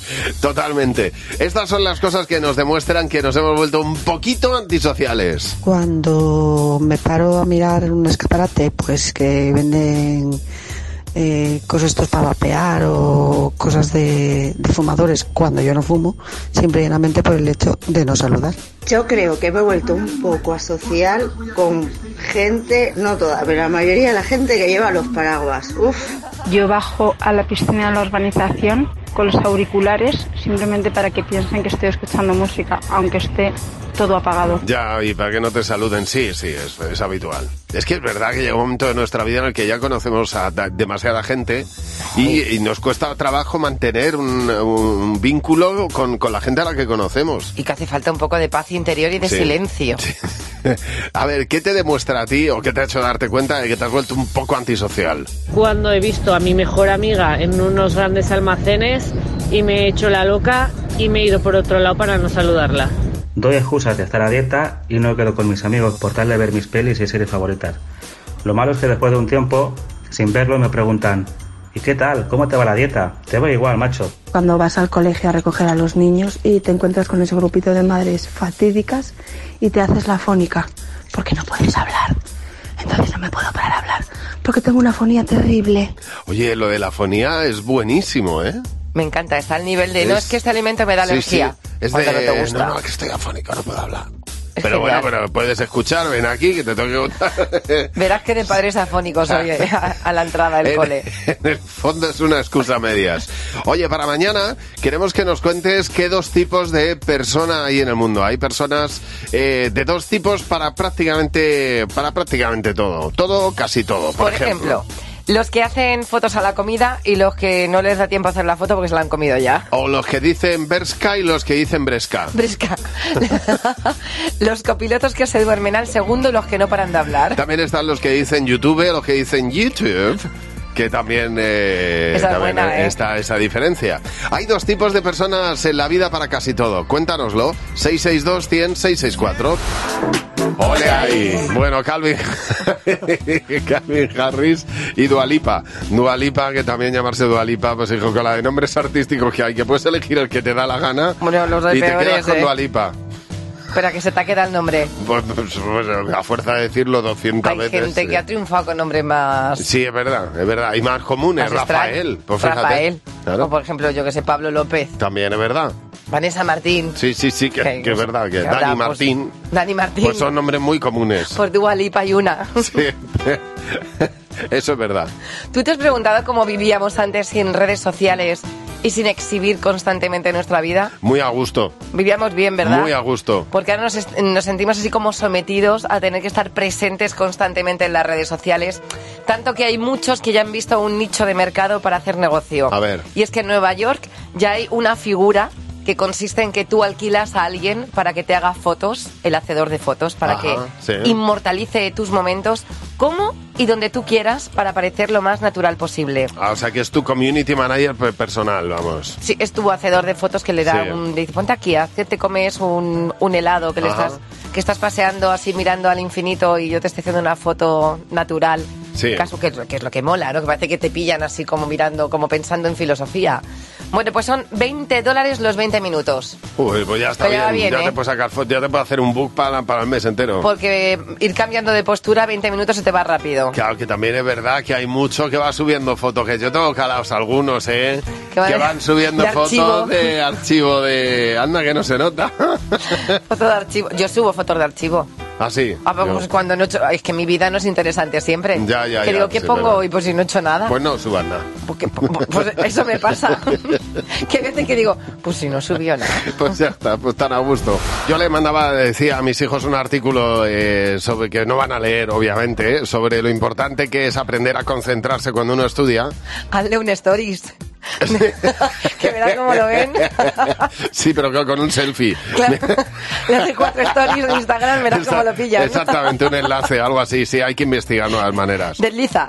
[SPEAKER 4] Totalmente. Estas son las cosas que nos demuestran que nos hemos vuelto un poquito antisociales.
[SPEAKER 15] Cuando me paro a mirar un escaparate, pues que venden eh, cosas estos para vapear o cosas de, de fumadores, cuando yo no fumo, simple y llanamente por el hecho de no saludar.
[SPEAKER 16] Yo creo que me he vuelto un poco asocial con gente, no toda, pero la mayoría de la gente que lleva los paraguas. Uf.
[SPEAKER 17] Yo bajo a la piscina de la urbanización con los auriculares simplemente para que piensen que estoy escuchando música, aunque esté todo apagado.
[SPEAKER 4] Ya, y para que no te saluden, sí, sí, es, es habitual. Es que es verdad que llega un momento de nuestra vida en el que ya conocemos a da, demasiada gente y, y nos cuesta trabajo mantener un, un vínculo con, con la gente a la que conocemos.
[SPEAKER 5] Y que hace falta un poco de paz interior y de
[SPEAKER 4] Sí.
[SPEAKER 5] silencio.
[SPEAKER 4] Sí. A ver, ¿qué te demuestra a ti o qué te ha hecho darte cuenta de que te has vuelto un poco antisocial?
[SPEAKER 18] Cuando he visto a mi mejor amiga en unos grandes almacenes y me he hecho la loca y me he ido por otro lado para no saludarla.
[SPEAKER 19] Doy excusas de estar a dieta y no quedo con mis amigos por tal de ver mis pelis y series favoritas. Lo malo es que después de un tiempo, sin verlo, me preguntan: ¿y qué tal? ¿Cómo te va la dieta? Te va igual, macho.
[SPEAKER 20] Cuando vas al colegio a recoger a los niños y te encuentras con ese grupito de madres fatídicas y te haces la fónica porque no puedes hablar. Entonces no me puedo parar a hablar porque tengo una fonía terrible.
[SPEAKER 4] Oye, lo de la fonía es buenísimo, ¿eh?
[SPEAKER 5] Me encanta, está al nivel de,
[SPEAKER 4] Es-
[SPEAKER 5] no es que este alimento me da
[SPEAKER 4] Sí,
[SPEAKER 5] alergia.
[SPEAKER 4] sí. Es
[SPEAKER 5] cuando
[SPEAKER 4] de,
[SPEAKER 5] no te gusta.
[SPEAKER 4] no, no, que estoy afónico, no puedo hablar.
[SPEAKER 5] Es
[SPEAKER 4] Pero bueno,
[SPEAKER 5] genial.
[SPEAKER 4] pero puedes escuchar, ven aquí, que te tengo que contar.
[SPEAKER 5] Verás que de padres afónicos hoy eh, a, a la entrada del
[SPEAKER 4] En-
[SPEAKER 5] cole.
[SPEAKER 4] En el fondo es una excusa a medias. Oye, para mañana queremos que nos cuentes qué dos tipos de persona hay en el mundo. Hay personas eh, de dos tipos para prácticamente para prácticamente todo. Todo, casi todo. Por,
[SPEAKER 5] Por ejemplo, los que hacen fotos a la comida y los que no les da tiempo a hacer la foto porque se la han comido ya.
[SPEAKER 4] O los que dicen Berska y los que dicen Bresca.
[SPEAKER 5] Bresca. Los copilotos que se duermen al segundo y los que no paran de hablar.
[SPEAKER 4] También están los que dicen YouTube, los que dicen YouTube, que también, eh,
[SPEAKER 5] Esa es
[SPEAKER 4] también
[SPEAKER 5] buena, ¿eh?
[SPEAKER 4] está esa diferencia. Hay dos tipos de personas en la vida para casi todo. Cuéntanoslo. seis seis dos, cien, seiscientos sesenta y cuatro. ¡Ole ahí! Bueno, Calvin, Calvin Harris y Dua Lipa. Dua Lipa, que también llamarse Dua Lipa, pues hijo, con la de nombres artísticos que hay, que puedes elegir el que te da la gana.
[SPEAKER 5] Bueno, los hay
[SPEAKER 4] y te
[SPEAKER 5] peores,
[SPEAKER 4] quedas con
[SPEAKER 5] ¿eh?
[SPEAKER 4] Dua Lipa.
[SPEAKER 5] Espera, que se te queda el nombre.
[SPEAKER 4] Pues, pues, pues, a fuerza de decirlo doscientas
[SPEAKER 5] Hay
[SPEAKER 4] veces.
[SPEAKER 5] gente
[SPEAKER 4] sí.
[SPEAKER 5] que ha triunfado con nombres más...
[SPEAKER 4] Sí, es verdad, es verdad. Hay más comunes,
[SPEAKER 5] más
[SPEAKER 4] Rafael.
[SPEAKER 5] extraños.
[SPEAKER 4] Pues fíjate.
[SPEAKER 5] Rafael.
[SPEAKER 4] Claro.
[SPEAKER 5] O por ejemplo, yo que sé, Pablo López.
[SPEAKER 4] También es verdad.
[SPEAKER 5] Vanessa Martín.
[SPEAKER 4] Sí, sí, sí, que,
[SPEAKER 5] Que-
[SPEAKER 4] que es verdad. Que
[SPEAKER 5] que habrá,
[SPEAKER 4] Dani
[SPEAKER 5] pues,
[SPEAKER 4] Martín.
[SPEAKER 5] Dani Martín.
[SPEAKER 4] Pues son nombres muy comunes.
[SPEAKER 5] Por Dua Lipa y una.
[SPEAKER 4] Sí. Eso es verdad.
[SPEAKER 5] ¿Tú te has preguntado cómo vivíamos antes sin redes sociales y sin exhibir constantemente nuestra vida?
[SPEAKER 4] Muy a gusto.
[SPEAKER 5] Vivíamos bien, ¿verdad?
[SPEAKER 4] Muy a gusto.
[SPEAKER 5] Porque ahora nos, est- nos sentimos así como sometidos a tener que estar presentes constantemente en las redes sociales. Tanto que hay muchos que ya han visto un nicho de mercado para hacer negocio.
[SPEAKER 4] A ver.
[SPEAKER 5] Y es que en Nueva York ya hay una figura que consiste en que tú alquilas a alguien para que te haga fotos, el hacedor de fotos, para
[SPEAKER 4] Ajá,
[SPEAKER 5] que
[SPEAKER 4] sí.
[SPEAKER 5] inmortalice tus momentos como y donde tú quieras para parecer lo más natural posible.
[SPEAKER 4] Ah, o sea, que es tu community manager pe- personal, vamos.
[SPEAKER 5] Sí, es tu hacedor de fotos que le da
[SPEAKER 4] Sí.
[SPEAKER 5] un... Le dice, ponte aquí, haz que te comes un, un helado, que le
[SPEAKER 4] Ajá.
[SPEAKER 5] estás que estás paseando así mirando al infinito y yo te estoy haciendo una foto natural.
[SPEAKER 4] Sí.
[SPEAKER 5] Caso que, es lo- que es lo que mola, ¿no? Que parece que te pillan así como mirando, como pensando en filosofía. Bueno, pues son veinte dólares los veinte minutos.
[SPEAKER 4] Uy, pues ya está
[SPEAKER 5] Pero ya
[SPEAKER 4] bien.
[SPEAKER 5] va bien,
[SPEAKER 4] ya
[SPEAKER 5] ¿eh?
[SPEAKER 4] te puedes sacar fotos, ya te puedes hacer un book para, para el mes entero.
[SPEAKER 5] Porque ir cambiando de postura veinte minutos se te va rápido.
[SPEAKER 4] Claro, que también es verdad que hay mucho que va subiendo fotos, que yo tengo calados algunos, ¿eh?
[SPEAKER 5] Que van-
[SPEAKER 4] van subiendo
[SPEAKER 5] de
[SPEAKER 4] fotos
[SPEAKER 5] archivo.
[SPEAKER 4] de archivo de... Anda, que no se nota.
[SPEAKER 5] Foto de archivo. Yo subo fotos de archivo.
[SPEAKER 4] ¿Ah, sí?
[SPEAKER 5] Ah, pues
[SPEAKER 4] Yo-
[SPEAKER 5] cuando no he hecho... Es que mi vida no es interesante siempre.
[SPEAKER 4] Ya, ya,
[SPEAKER 5] Que
[SPEAKER 4] ya,
[SPEAKER 5] digo, ¿qué
[SPEAKER 4] sí,
[SPEAKER 5] pongo
[SPEAKER 4] verdad.
[SPEAKER 5] hoy? Pues si no he hecho nada.
[SPEAKER 4] Pues no subas nada.
[SPEAKER 5] Pues eso me pasa. Que veces que digo, pues si no subió nada.
[SPEAKER 4] Pues ya está, pues tan a gusto. Yo le mandaba, decía a mis hijos un artículo eh, sobre que no van a leer, obviamente, eh, sobre lo importante que es aprender a concentrarse cuando uno estudia.
[SPEAKER 5] Hazle un stories. Que verás cómo lo ven.
[SPEAKER 4] Sí, pero que con un selfie.
[SPEAKER 5] Claro. Le hace cuatro stories en Instagram, verás cómo lo pillan.
[SPEAKER 4] Exactamente, un enlace, algo así. Sí, hay que investigar nuevas maneras.
[SPEAKER 5] Desliza.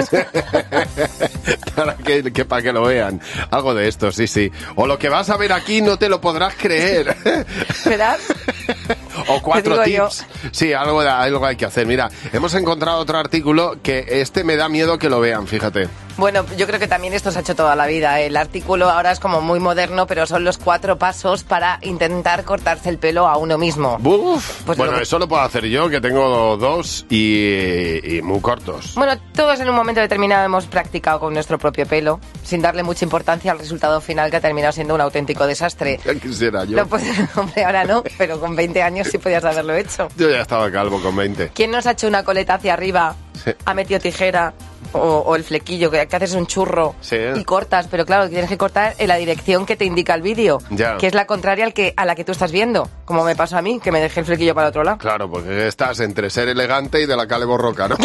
[SPEAKER 4] Para que, que para que lo vean. Algo de esto, sí, sí. O lo que vas a ver aquí no te lo podrás creer.
[SPEAKER 5] ¿Verás?
[SPEAKER 4] O cuatro
[SPEAKER 5] Te digo
[SPEAKER 4] tips. Sí, algo, algo hay que hacer. Mira, hemos encontrado otro artículo que este me da miedo que lo vean, fíjate.
[SPEAKER 5] Bueno, yo creo que también esto se ha hecho toda la vida. El artículo ahora es como muy moderno, pero son los cuatro pasos para intentar cortarse el pelo a uno mismo.
[SPEAKER 4] Uf,
[SPEAKER 5] Pues
[SPEAKER 4] bueno,
[SPEAKER 5] lo-
[SPEAKER 4] eso lo puedo hacer yo, que tengo dos y, y muy cortos.
[SPEAKER 5] Bueno, todos en un momento determinado hemos practicado con nuestro propio pelo, sin darle mucha importancia al resultado final, que ha terminado siendo un auténtico desastre.
[SPEAKER 4] Ya quisiera yo.
[SPEAKER 5] Lo puedes- hombre, ahora no, pero con veinte años sí podías haberlo hecho.
[SPEAKER 4] Yo ya estaba calvo con veinte.
[SPEAKER 5] ¿Quién nos ha hecho una coleta hacia arriba,
[SPEAKER 4] Sí.
[SPEAKER 5] ha metido tijera o, o el flequillo, que, que haces un churro
[SPEAKER 4] Sí.
[SPEAKER 5] y cortas? Pero claro, tienes que cortar en la dirección que te indica el vídeo,
[SPEAKER 4] Ya.
[SPEAKER 5] que es la contraria al que, a la que tú estás viendo, como me pasó a mí, que me dejé el flequillo para el otro lado.
[SPEAKER 4] Claro, porque estás entre ser elegante y de la cale borroca, ¿no?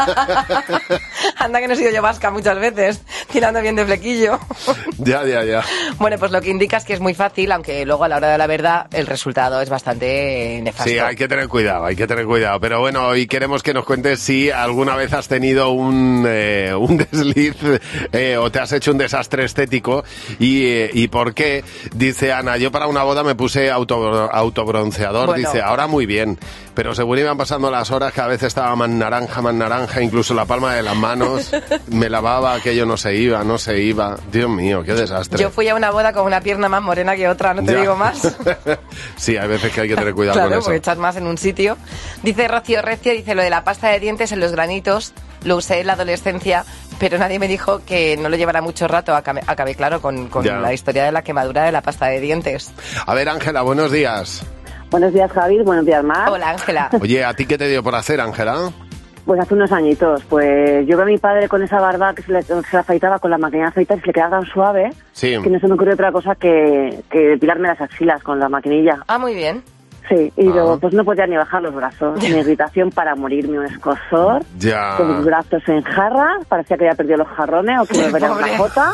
[SPEAKER 5] Anda que no he sido yo vasca muchas veces, tirando bien de flequillo.
[SPEAKER 4] Ya, ya, ya.
[SPEAKER 5] Bueno, pues lo que indica es que es muy fácil, aunque luego a la hora de la verdad el resultado es bastante nefasto.
[SPEAKER 4] Sí, hay que tener cuidado, hay que tener cuidado. Pero bueno, hoy queremos que nos cuentes si alguna vez has tenido un, eh, un desliz eh, o te has hecho un desastre estético y, eh, y por qué. Dice Ana, yo para una boda me puse auto, autobronceador.
[SPEAKER 5] Bueno.
[SPEAKER 4] Dice, ahora muy bien. Pero según iban pasando las horas, cada vez estaba más naranja, más naranja, incluso la palma de las manos. Me lavaba, aquello no se iba, no se iba. Dios mío, qué desastre.
[SPEAKER 5] Yo fui a una boda con una pierna más morena que otra, no te
[SPEAKER 4] Ya.
[SPEAKER 5] digo más.
[SPEAKER 4] Sí, hay veces que hay que tener cuidado
[SPEAKER 5] Claro,
[SPEAKER 4] con eso.
[SPEAKER 5] porque echas más en un sitio. Dice Rocío Recio, dice lo de la pasta de dientes en los granitos, lo usé en la adolescencia, pero nadie me dijo que no lo llevara mucho rato. Acabé, acabé claro, con, con
[SPEAKER 4] Ya.
[SPEAKER 5] la historia de la quemadura de la pasta de dientes.
[SPEAKER 4] A ver, Ángela, buenos días.
[SPEAKER 6] Buenos días, Javi. Buenos días, Mar.
[SPEAKER 5] Hola, Ángela.
[SPEAKER 4] Oye, ¿a ti qué te dio por hacer, Ángela?
[SPEAKER 6] Pues hace unos añitos, pues yo veo a mi padre con esa barba que se le, se le afeitaba con la máquina de afeitar y se le quedaba tan suave
[SPEAKER 4] Sí.
[SPEAKER 6] que no se me ocurrió otra cosa que, que depilarme las axilas con la maquinilla.
[SPEAKER 5] Ah, muy bien.
[SPEAKER 6] Sí, y
[SPEAKER 4] Ah.
[SPEAKER 6] luego pues no podía ni bajar los brazos. Mi irritación para morirme, un escozor,
[SPEAKER 4] Ya.
[SPEAKER 6] con los brazos en jarra, parecía que había perdido los jarrones o que me venía una jota.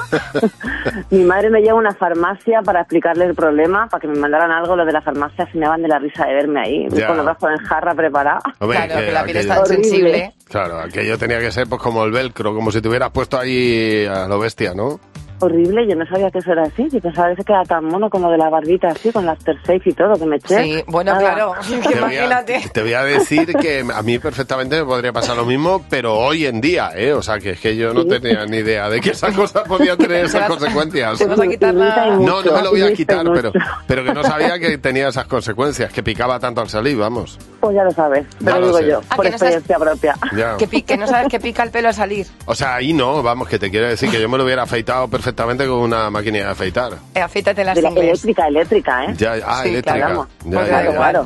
[SPEAKER 6] Mi madre me lleva a una farmacia para explicarle el problema, para que me mandaran algo. Los de la farmacia se me van de la risa de verme ahí,
[SPEAKER 4] Ya.
[SPEAKER 6] con los brazos en jarra preparados.
[SPEAKER 4] Hombre,
[SPEAKER 5] Claro, que la piel es
[SPEAKER 4] aquello-
[SPEAKER 5] tan sensible.
[SPEAKER 4] Claro, aquello tenía que ser pues como el velcro, como si te hubieras puesto ahí a lo bestia, ¿no?
[SPEAKER 6] Horrible, yo no sabía que eso era así. Yo pensaba que se quedaba tan mono con lo de la barbita así, con la after safe y todo, que me eché.
[SPEAKER 5] Sí, bueno,
[SPEAKER 6] Nada.
[SPEAKER 5] claro,
[SPEAKER 4] Te voy, a,
[SPEAKER 5] imagínate.
[SPEAKER 4] te voy a decir que a mí perfectamente me podría pasar lo mismo, pero hoy en día, ¿eh? O sea, que es que yo no tenía ni idea de que esa cosa podía tener esas consecuencias.
[SPEAKER 5] ¿Te vas a quitar la...?
[SPEAKER 4] No, no me lo voy a
[SPEAKER 6] Irrita
[SPEAKER 4] quitar,
[SPEAKER 6] mucho.
[SPEAKER 4] pero, pero que no sabía que tenía esas consecuencias, que picaba tanto al salir, vamos.
[SPEAKER 6] Pues ya lo sabes, te
[SPEAKER 4] Ya
[SPEAKER 6] lo
[SPEAKER 4] lo
[SPEAKER 6] digo
[SPEAKER 4] sé.
[SPEAKER 6] yo,
[SPEAKER 5] Ah,
[SPEAKER 6] por
[SPEAKER 5] que no sabes-
[SPEAKER 6] experiencia propia.
[SPEAKER 4] Ya.
[SPEAKER 5] Que, pi- que no sabes que pica el pelo al salir.
[SPEAKER 4] O sea, ahí no, vamos, que te quiero decir que yo me lo hubiera afeitado perfectamente con una máquina de afeitar.
[SPEAKER 5] Eh, afeítate las
[SPEAKER 6] De la
[SPEAKER 5] ingles.
[SPEAKER 6] eléctrica, eléctrica, ¿eh?
[SPEAKER 4] Ya, ah,
[SPEAKER 5] Sí,
[SPEAKER 4] eléctrica.
[SPEAKER 5] claro.
[SPEAKER 4] Ya,
[SPEAKER 5] Pues
[SPEAKER 4] ya,
[SPEAKER 5] da
[SPEAKER 4] ya.
[SPEAKER 5] igual.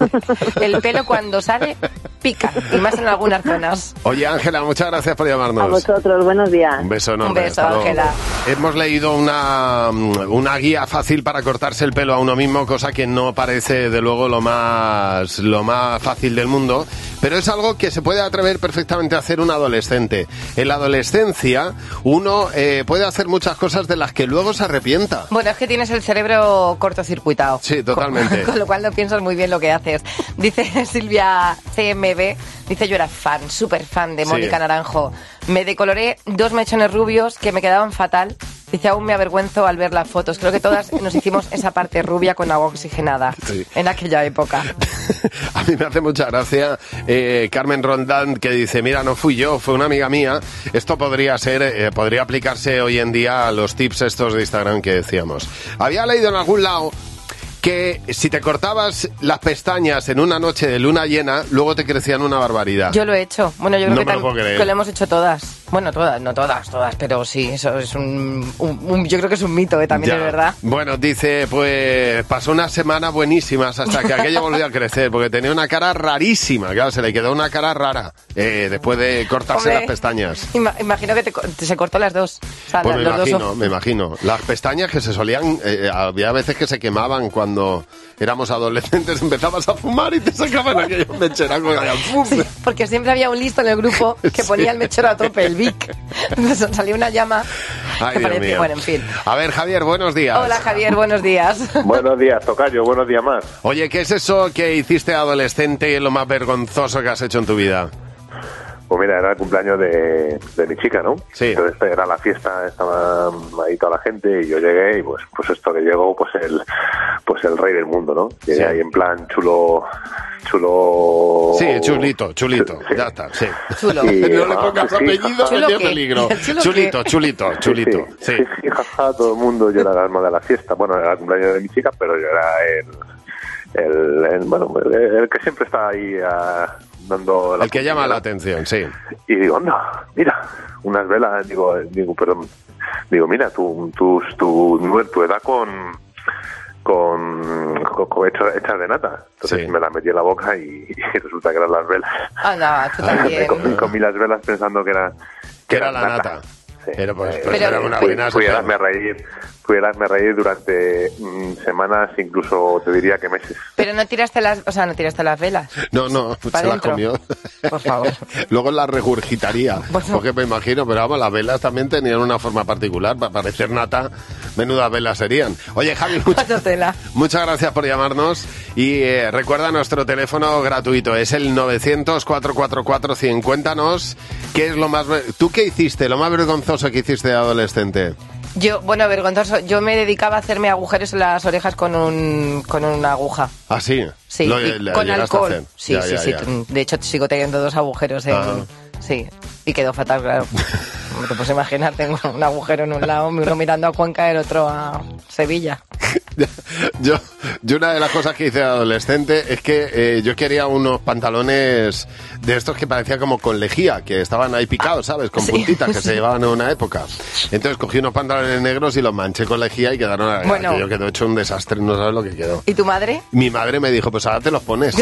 [SPEAKER 5] El pelo cuando sale, pica. Y más en algunas zonas.
[SPEAKER 4] Oye, Ángela, muchas gracias por llamarnos.
[SPEAKER 6] A vosotros, buenos días.
[SPEAKER 4] Un beso enorme.
[SPEAKER 5] Un beso,
[SPEAKER 4] hasta luego.
[SPEAKER 5] Ángela.
[SPEAKER 4] Hemos leído una, una guía fácil para cortarse el pelo a uno mismo, cosa que no parece, de luego, lo más, lo más fácil del mundo, pero es algo que se puede atrever perfectamente a hacer un adolescente. En la adolescencia, uno eh, puede hacer muchas cosas de las que luego se arrepienta.
[SPEAKER 5] Bueno, es que tienes el cerebro cortocircuitado.
[SPEAKER 4] Sí, totalmente.
[SPEAKER 5] Con, con lo cual no piensas muy bien lo que haces. Dice Silvia C M B, dice yo era fan, súper fan de
[SPEAKER 4] Sí.
[SPEAKER 5] Mónica Naranjo. Me decoloré dos mechones rubios que me quedaban fatal. Dice, aún me avergüenzo al ver las fotos. Creo que todas nos hicimos esa parte rubia con agua oxigenada
[SPEAKER 4] Sí.
[SPEAKER 5] en aquella época.
[SPEAKER 4] A mí me hace mucha gracia eh, Carmen Rondán, que dice, mira, no fui yo, fue una amiga mía. Esto podría ser, eh, podría aplicarse hoy en día a los tips estos de Instagram que decíamos. Había leído en algún lado que si te cortabas las pestañas en una noche de luna llena, luego te crecían una barbaridad.
[SPEAKER 5] Yo lo he hecho. Bueno, yo creo
[SPEAKER 4] No
[SPEAKER 5] que,
[SPEAKER 4] me lo
[SPEAKER 5] tam-
[SPEAKER 4] puedo creer.
[SPEAKER 5] que lo hemos hecho todas. Bueno, todas, no todas, todas, pero sí, eso es un, un- un- yo creo que es un mito, ¿eh? También
[SPEAKER 4] Ya.
[SPEAKER 5] es verdad.
[SPEAKER 4] Bueno, dice, pues pasó unas semanas buenísimas hasta que aquello volvió a crecer, porque tenía una cara rarísima, claro, se le quedó una cara rara eh, después de cortarse
[SPEAKER 5] Hombre.
[SPEAKER 4] las pestañas.
[SPEAKER 5] Ima- imagino que te, co- te- se cortó las dos. O sea,
[SPEAKER 4] Pues me
[SPEAKER 5] los dos
[SPEAKER 4] imagino,
[SPEAKER 5] ojos.
[SPEAKER 4] me imagino. Las pestañas que se solían, eh, había veces que se quemaban cuando éramos adolescentes, empezabas a fumar y te sacaban aquellos mecheracos.
[SPEAKER 5] Sí, porque siempre había un listo en el grupo que ponía el mechero a tope, el Vic. Entonces salía una llama
[SPEAKER 4] Ay,
[SPEAKER 5] que
[SPEAKER 4] Dios
[SPEAKER 5] parecía,
[SPEAKER 4] mío.
[SPEAKER 5] bueno, en fin.
[SPEAKER 4] A ver, Javier, buenos días.
[SPEAKER 5] Hola, Javier, buenos días.
[SPEAKER 21] Buenos días, tocayo, buenos días más.
[SPEAKER 4] Oye, ¿qué es eso que hiciste adolescente y es lo más vergonzoso que has hecho en tu vida?
[SPEAKER 21] Pues mira, era el cumpleaños de, de mi chica, ¿no?
[SPEAKER 4] Sí.
[SPEAKER 21] Entonces era la fiesta, estaba ahí toda la gente y yo llegué y pues pues esto que llegó, pues el pues el rey del mundo, ¿no? Llegué
[SPEAKER 4] Sí.
[SPEAKER 21] ahí en plan chulo, chulo...
[SPEAKER 4] Sí, chulito, chulito,
[SPEAKER 21] Sí.
[SPEAKER 4] ya está, sí.
[SPEAKER 5] Chulo.
[SPEAKER 21] Y,
[SPEAKER 4] No le
[SPEAKER 21] ah,
[SPEAKER 4] pongas
[SPEAKER 21] sí,
[SPEAKER 4] apellido,
[SPEAKER 21] jaja.
[SPEAKER 4] que tiene peligro.
[SPEAKER 5] ¿Chulo qué?
[SPEAKER 4] Chulito, chulito, chulito, sí.
[SPEAKER 21] Sí, sí, jaja, todo el mundo, yo era el alma de la fiesta. Bueno, era el cumpleaños de mi chica, pero yo era el, el, el bueno, el, el que siempre está ahí ah, dando... La
[SPEAKER 4] El que llama la atención, sí.
[SPEAKER 21] Y digo, anda, mira, unas velas, digo, digo, perdón, digo, mira, tu, tu, tu, tu edad con... con, con, con hechas, hechas de nata. Entonces
[SPEAKER 4] Sí.
[SPEAKER 21] me las metí en la boca y, y resulta que eran las velas.
[SPEAKER 5] Anda, tú
[SPEAKER 21] Me
[SPEAKER 5] también.
[SPEAKER 21] comí, comí las velas pensando que era
[SPEAKER 4] Que era la nata. Pero pues, pues
[SPEAKER 21] Pero-
[SPEAKER 4] era una
[SPEAKER 21] fui,
[SPEAKER 4] buena
[SPEAKER 21] fui a darme a reír, fui a darme a reír durante mm, semanas, incluso te diría que meses.
[SPEAKER 5] Pero no tiraste las, o sea, no tiraste las velas.
[SPEAKER 4] No, no,
[SPEAKER 5] ¿Pa
[SPEAKER 4] se las
[SPEAKER 5] dentro?
[SPEAKER 4] comió.
[SPEAKER 5] Por favor.
[SPEAKER 4] Luego las regurgitaría. Porque me imagino, pero vamos, las velas también tenían una forma particular. Para parecer nata, menudas velas serían. Oye, Javi, muchas, muchas gracias por llamarnos. Y eh, recuerda nuestro teléfono gratuito. Es el novecientos, cuatrocientos cuarenta y cuatro cien. Cuéntanos qué es lo más... ver- ¿Tú qué hiciste? Lo más vergonzoso que hiciste de adolescente.
[SPEAKER 5] Yo, bueno, vergonzoso. Yo me dedicaba a hacerme agujeros en las orejas con un, con una aguja.
[SPEAKER 4] ¿Ah, sí?
[SPEAKER 5] Sí,
[SPEAKER 4] Lo-
[SPEAKER 5] y
[SPEAKER 4] le-
[SPEAKER 5] con
[SPEAKER 4] llegaste a
[SPEAKER 5] alcohol.
[SPEAKER 4] hacer.
[SPEAKER 5] Sí,
[SPEAKER 4] Ya,
[SPEAKER 5] sí,
[SPEAKER 4] ya,
[SPEAKER 5] sí.
[SPEAKER 4] ya.
[SPEAKER 5] De hecho, sigo teniendo dos agujeros en...
[SPEAKER 4] Ajá.
[SPEAKER 5] Sí, y quedó fatal, claro. Como te puedes imaginar, tengo un agujero en un lado, uno mirando a Cuenca y el otro a Sevilla.
[SPEAKER 4] Yo, yo una de las cosas que hice de adolescente es que eh, yo quería unos pantalones de estos que parecían como con lejía, que estaban ahí picados, ¿sabes? Con
[SPEAKER 5] Sí,
[SPEAKER 4] puntitas que
[SPEAKER 5] sí.
[SPEAKER 4] se llevaban en una época. Entonces cogí unos pantalones negros y los manché con lejía y quedaron...
[SPEAKER 5] Bueno.
[SPEAKER 4] Aquello quedó hecho un desastre, no sabes lo que quedó.
[SPEAKER 5] ¿Y tu madre?
[SPEAKER 4] Mi madre me dijo, pues ahora te los pones.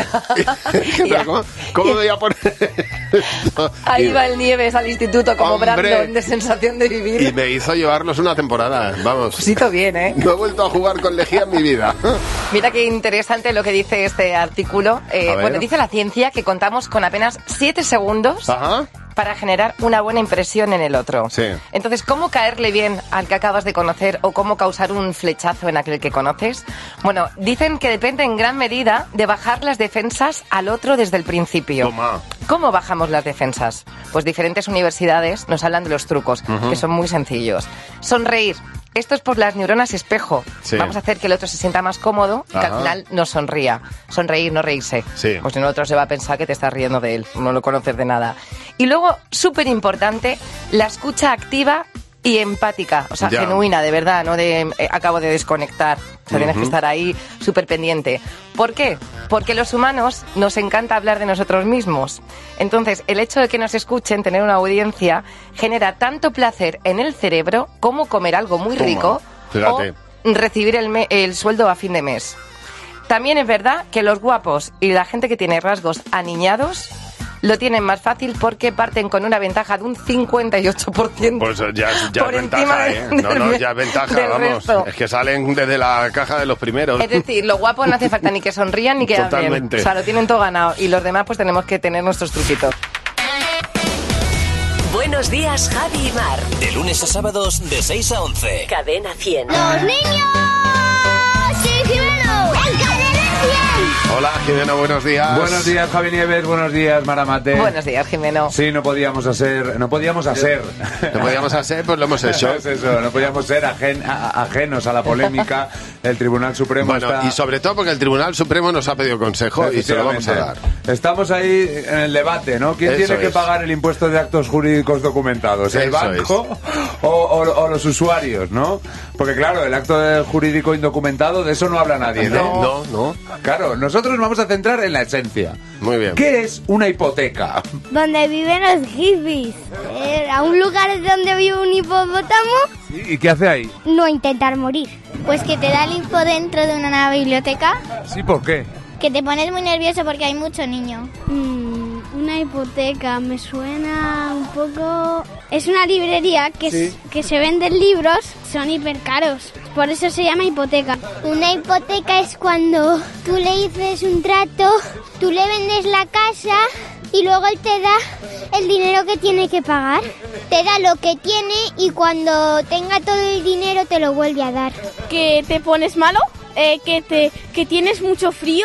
[SPEAKER 4] ¿Cómo, cómo me voy a poner esto?
[SPEAKER 5] Ahí
[SPEAKER 4] Y-
[SPEAKER 5] va el Nieves al instituto como
[SPEAKER 4] Hombre.
[SPEAKER 5] Brandon de sensación de vivir.
[SPEAKER 4] Y me hizo llevarlos una temporada, vamos.
[SPEAKER 5] Pues hizo bien, ¿eh?
[SPEAKER 4] No he vuelto a jugar con lejía en mi vida.
[SPEAKER 5] Mira qué interesante lo que dice este artículo. Eh,
[SPEAKER 4] A ver.
[SPEAKER 5] bueno, dice la ciencia que contamos con apenas siete segundos
[SPEAKER 4] Ajá.
[SPEAKER 5] para generar una buena impresión en el otro.
[SPEAKER 4] Sí.
[SPEAKER 5] Entonces, ¿cómo caerle bien al que acabas de conocer o cómo causar un flechazo en aquel que conoces? Bueno, dicen que depende en gran medida de bajar las defensas al otro desde el principio.
[SPEAKER 4] Toma.
[SPEAKER 5] ¿Cómo bajamos las defensas? Pues diferentes universidades nos hablan de los trucos,
[SPEAKER 4] Ujú.
[SPEAKER 5] que son muy sencillos. Sonreír. Esto es por las neuronas espejo.
[SPEAKER 4] Sí.
[SPEAKER 5] Vamos a hacer que el otro se sienta más cómodo y que al
[SPEAKER 4] Ajá.
[SPEAKER 5] final nos sonría. Sonreír, no reírse.
[SPEAKER 4] Sí.
[SPEAKER 5] Pues si no, el otro se va a pensar que te estás riendo de él. No lo conoces de nada. Y luego, súper importante, la escucha activa y empática. O sea,
[SPEAKER 4] Ya.
[SPEAKER 5] genuina, de verdad, no de eh, acabo de desconectar. O sea, tienes
[SPEAKER 4] Ujú.
[SPEAKER 5] que estar ahí súper pendiente. ¿Por qué? Porque los humanos nos encanta hablar de nosotros mismos. Entonces, el hecho de que nos escuchen, tener una audiencia, genera tanto placer en el cerebro como comer algo muy
[SPEAKER 4] Toma,
[SPEAKER 5] rico
[SPEAKER 4] fíjate.
[SPEAKER 5] o recibir el, me- el sueldo a fin de mes. También es verdad que los guapos y la gente que tiene rasgos aniñados lo tienen más fácil porque parten con una ventaja de un cincuenta y ocho por ciento.
[SPEAKER 4] Pues ya, ya
[SPEAKER 5] Por
[SPEAKER 4] es
[SPEAKER 5] encima
[SPEAKER 4] ventaja,
[SPEAKER 5] de-
[SPEAKER 4] ¿eh? No, no,
[SPEAKER 5] del-
[SPEAKER 4] ya es ventaja,
[SPEAKER 5] del
[SPEAKER 4] vamos.
[SPEAKER 5] resto.
[SPEAKER 4] Es que salen desde la caja de los primeros.
[SPEAKER 5] Es decir, los guapos no hace falta ni que sonrían ni que hablen.
[SPEAKER 4] Totalmente.
[SPEAKER 5] O sea, lo tienen todo ganado. Y los demás pues tenemos que tener nuestros truquitos.
[SPEAKER 3] Buenos días, Javi y Mar. De lunes a sábados, de seis a once. Cadena cien.
[SPEAKER 7] ¡Los niños! ¡Sí, Jimeno! ¡En Cadena cien!
[SPEAKER 4] Hola, Jimeno, buenos días.
[SPEAKER 10] Buenos días, Javi Nieves, buenos días, Maramate.
[SPEAKER 5] Buenos días, Jimeno.
[SPEAKER 10] Sí, no podíamos hacer, no podíamos hacer.
[SPEAKER 4] No podíamos hacer, pues lo hemos hecho.
[SPEAKER 10] Es eso, no podíamos ser ajen- a- ajenos a la polémica. El Tribunal Supremo
[SPEAKER 4] Bueno,
[SPEAKER 10] está...
[SPEAKER 4] y sobre todo porque el Tribunal Supremo nos ha pedido consejo y se lo vamos a dar.
[SPEAKER 10] Estamos ahí en el debate, ¿no? ¿Quién
[SPEAKER 4] Eso
[SPEAKER 10] tiene que
[SPEAKER 4] es.
[SPEAKER 10] pagar el impuesto de actos jurídicos documentados? ¿El
[SPEAKER 4] Eso
[SPEAKER 10] banco o, o- o los usuarios, no? Porque claro, el acto de jurídico indocumentado, de eso no habla nadie, ¿no?
[SPEAKER 4] No, no.
[SPEAKER 10] Claro, nosotros nos vamos a centrar en la esencia.
[SPEAKER 4] Muy bien.
[SPEAKER 10] ¿Qué es una hipoteca?
[SPEAKER 7] Donde viven los hippies. Eh, a un lugar donde vive un hipopótamo,
[SPEAKER 10] ¿Y qué hace ahí?
[SPEAKER 7] no intentar morir. Pues que te da el info dentro de una biblioteca,
[SPEAKER 10] Sí, ¿por qué?
[SPEAKER 7] que te pones muy nervioso porque hay mucho niño.
[SPEAKER 22] Una hipoteca, me suena un poco... Es una librería que,
[SPEAKER 7] Sí.
[SPEAKER 22] s- que se venden libros, son hiper caros, por eso se llama hipoteca.
[SPEAKER 7] Una hipoteca es cuando tú le dices un trato, tú le vendes la casa y luego él te da el dinero que tiene que pagar. Te da lo que tiene y cuando tenga todo el dinero te lo vuelve a dar.
[SPEAKER 22] Que te pones malo, eh, que, te, que tienes mucho frío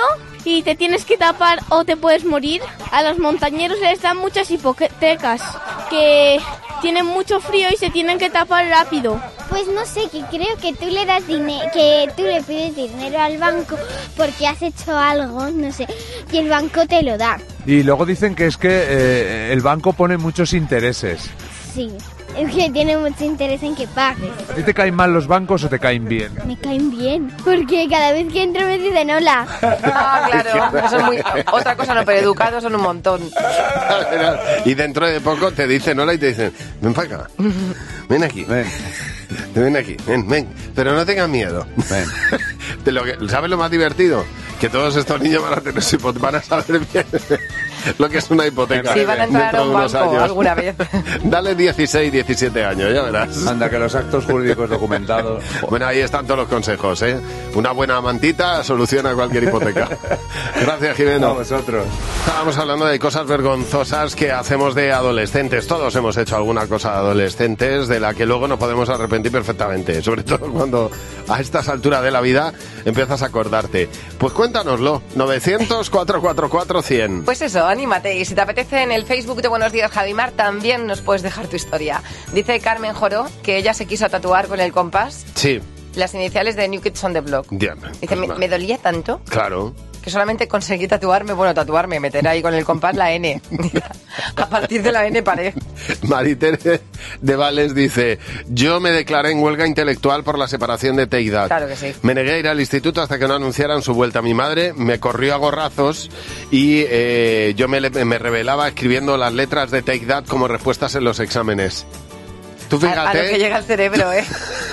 [SPEAKER 22] y te tienes que tapar o te puedes morir. A los montañeros les dan muchas hipotecas que tienen mucho frío y se tienen que tapar rápido.
[SPEAKER 7] Pues no sé, que creo que tú le das dinero, que tú le pides dinero al banco porque has hecho algo, no sé, y el banco te lo da.
[SPEAKER 10] Y luego dicen que es que eh, el banco pone muchos intereses.
[SPEAKER 7] Sí, es que tiene mucho interés en que pagues.
[SPEAKER 10] ¿A ti te caen mal los bancos o te caen bien?
[SPEAKER 7] Me caen bien, porque cada vez que entro me dicen hola.
[SPEAKER 5] Ah, claro, son muy... Otra cosa no, pero educados son un montón.
[SPEAKER 4] Y dentro de poco te dicen hola y te dicen, ven para acá, ven aquí, ven. Ven aquí, ven, ven, pero no tengas miedo. Ven. De lo que, ¿sabes lo más divertido? Que todos estos niños van a tener su hipoteca, van a saber bien lo que es una hipoteca.
[SPEAKER 5] Sí, van a entrar a un banco
[SPEAKER 4] años.
[SPEAKER 5] alguna vez.
[SPEAKER 4] Dale dieciséis, diecisiete años, ya verás.
[SPEAKER 10] Anda, que los actos jurídicos documentados.
[SPEAKER 4] Bueno, ahí están todos los consejos, ¿eh? Una buena mantita soluciona cualquier hipoteca. Gracias, Jimeno.
[SPEAKER 10] A vosotros.
[SPEAKER 4] Estábamos hablando de cosas vergonzosas que hacemos de adolescentes. Todos hemos hecho alguna cosa de adolescentes de la que luego nos podemos arrepentir perfectamente. Sobre todo cuando a estas alturas de la vida empiezas a acordarte. Pues cuéntanoslo. novecientos, cuatrocientos cuarenta y cuatro, cien.
[SPEAKER 5] Pues eso, anímate. Y si te apetece, en el Facebook de Buenos Días, Javimar, también nos puedes dejar tu historia. Dice Carmen Joro que ella se quiso tatuar con el compás.
[SPEAKER 4] Sí.
[SPEAKER 5] Las iniciales de New Kids on the Block.
[SPEAKER 4] Yeah,
[SPEAKER 5] Dice, me, me dolía tanto.
[SPEAKER 4] Claro.
[SPEAKER 5] Que solamente conseguí tatuarme, bueno, tatuarme, meter ahí con el compás la N. A partir de la N paré.
[SPEAKER 4] Maritere de Vales dice, yo me declaré en huelga intelectual por la separación de Take That.
[SPEAKER 5] Claro que sí.
[SPEAKER 4] Me negué a ir al instituto hasta que no anunciaran su vuelta. Mi madre me corrió a gorrazos y eh, yo me, me rebelaba escribiendo las letras de Take That como respuestas en los exámenes. Tú fíjate...
[SPEAKER 5] A, a lo que llega al cerebro, ¿eh?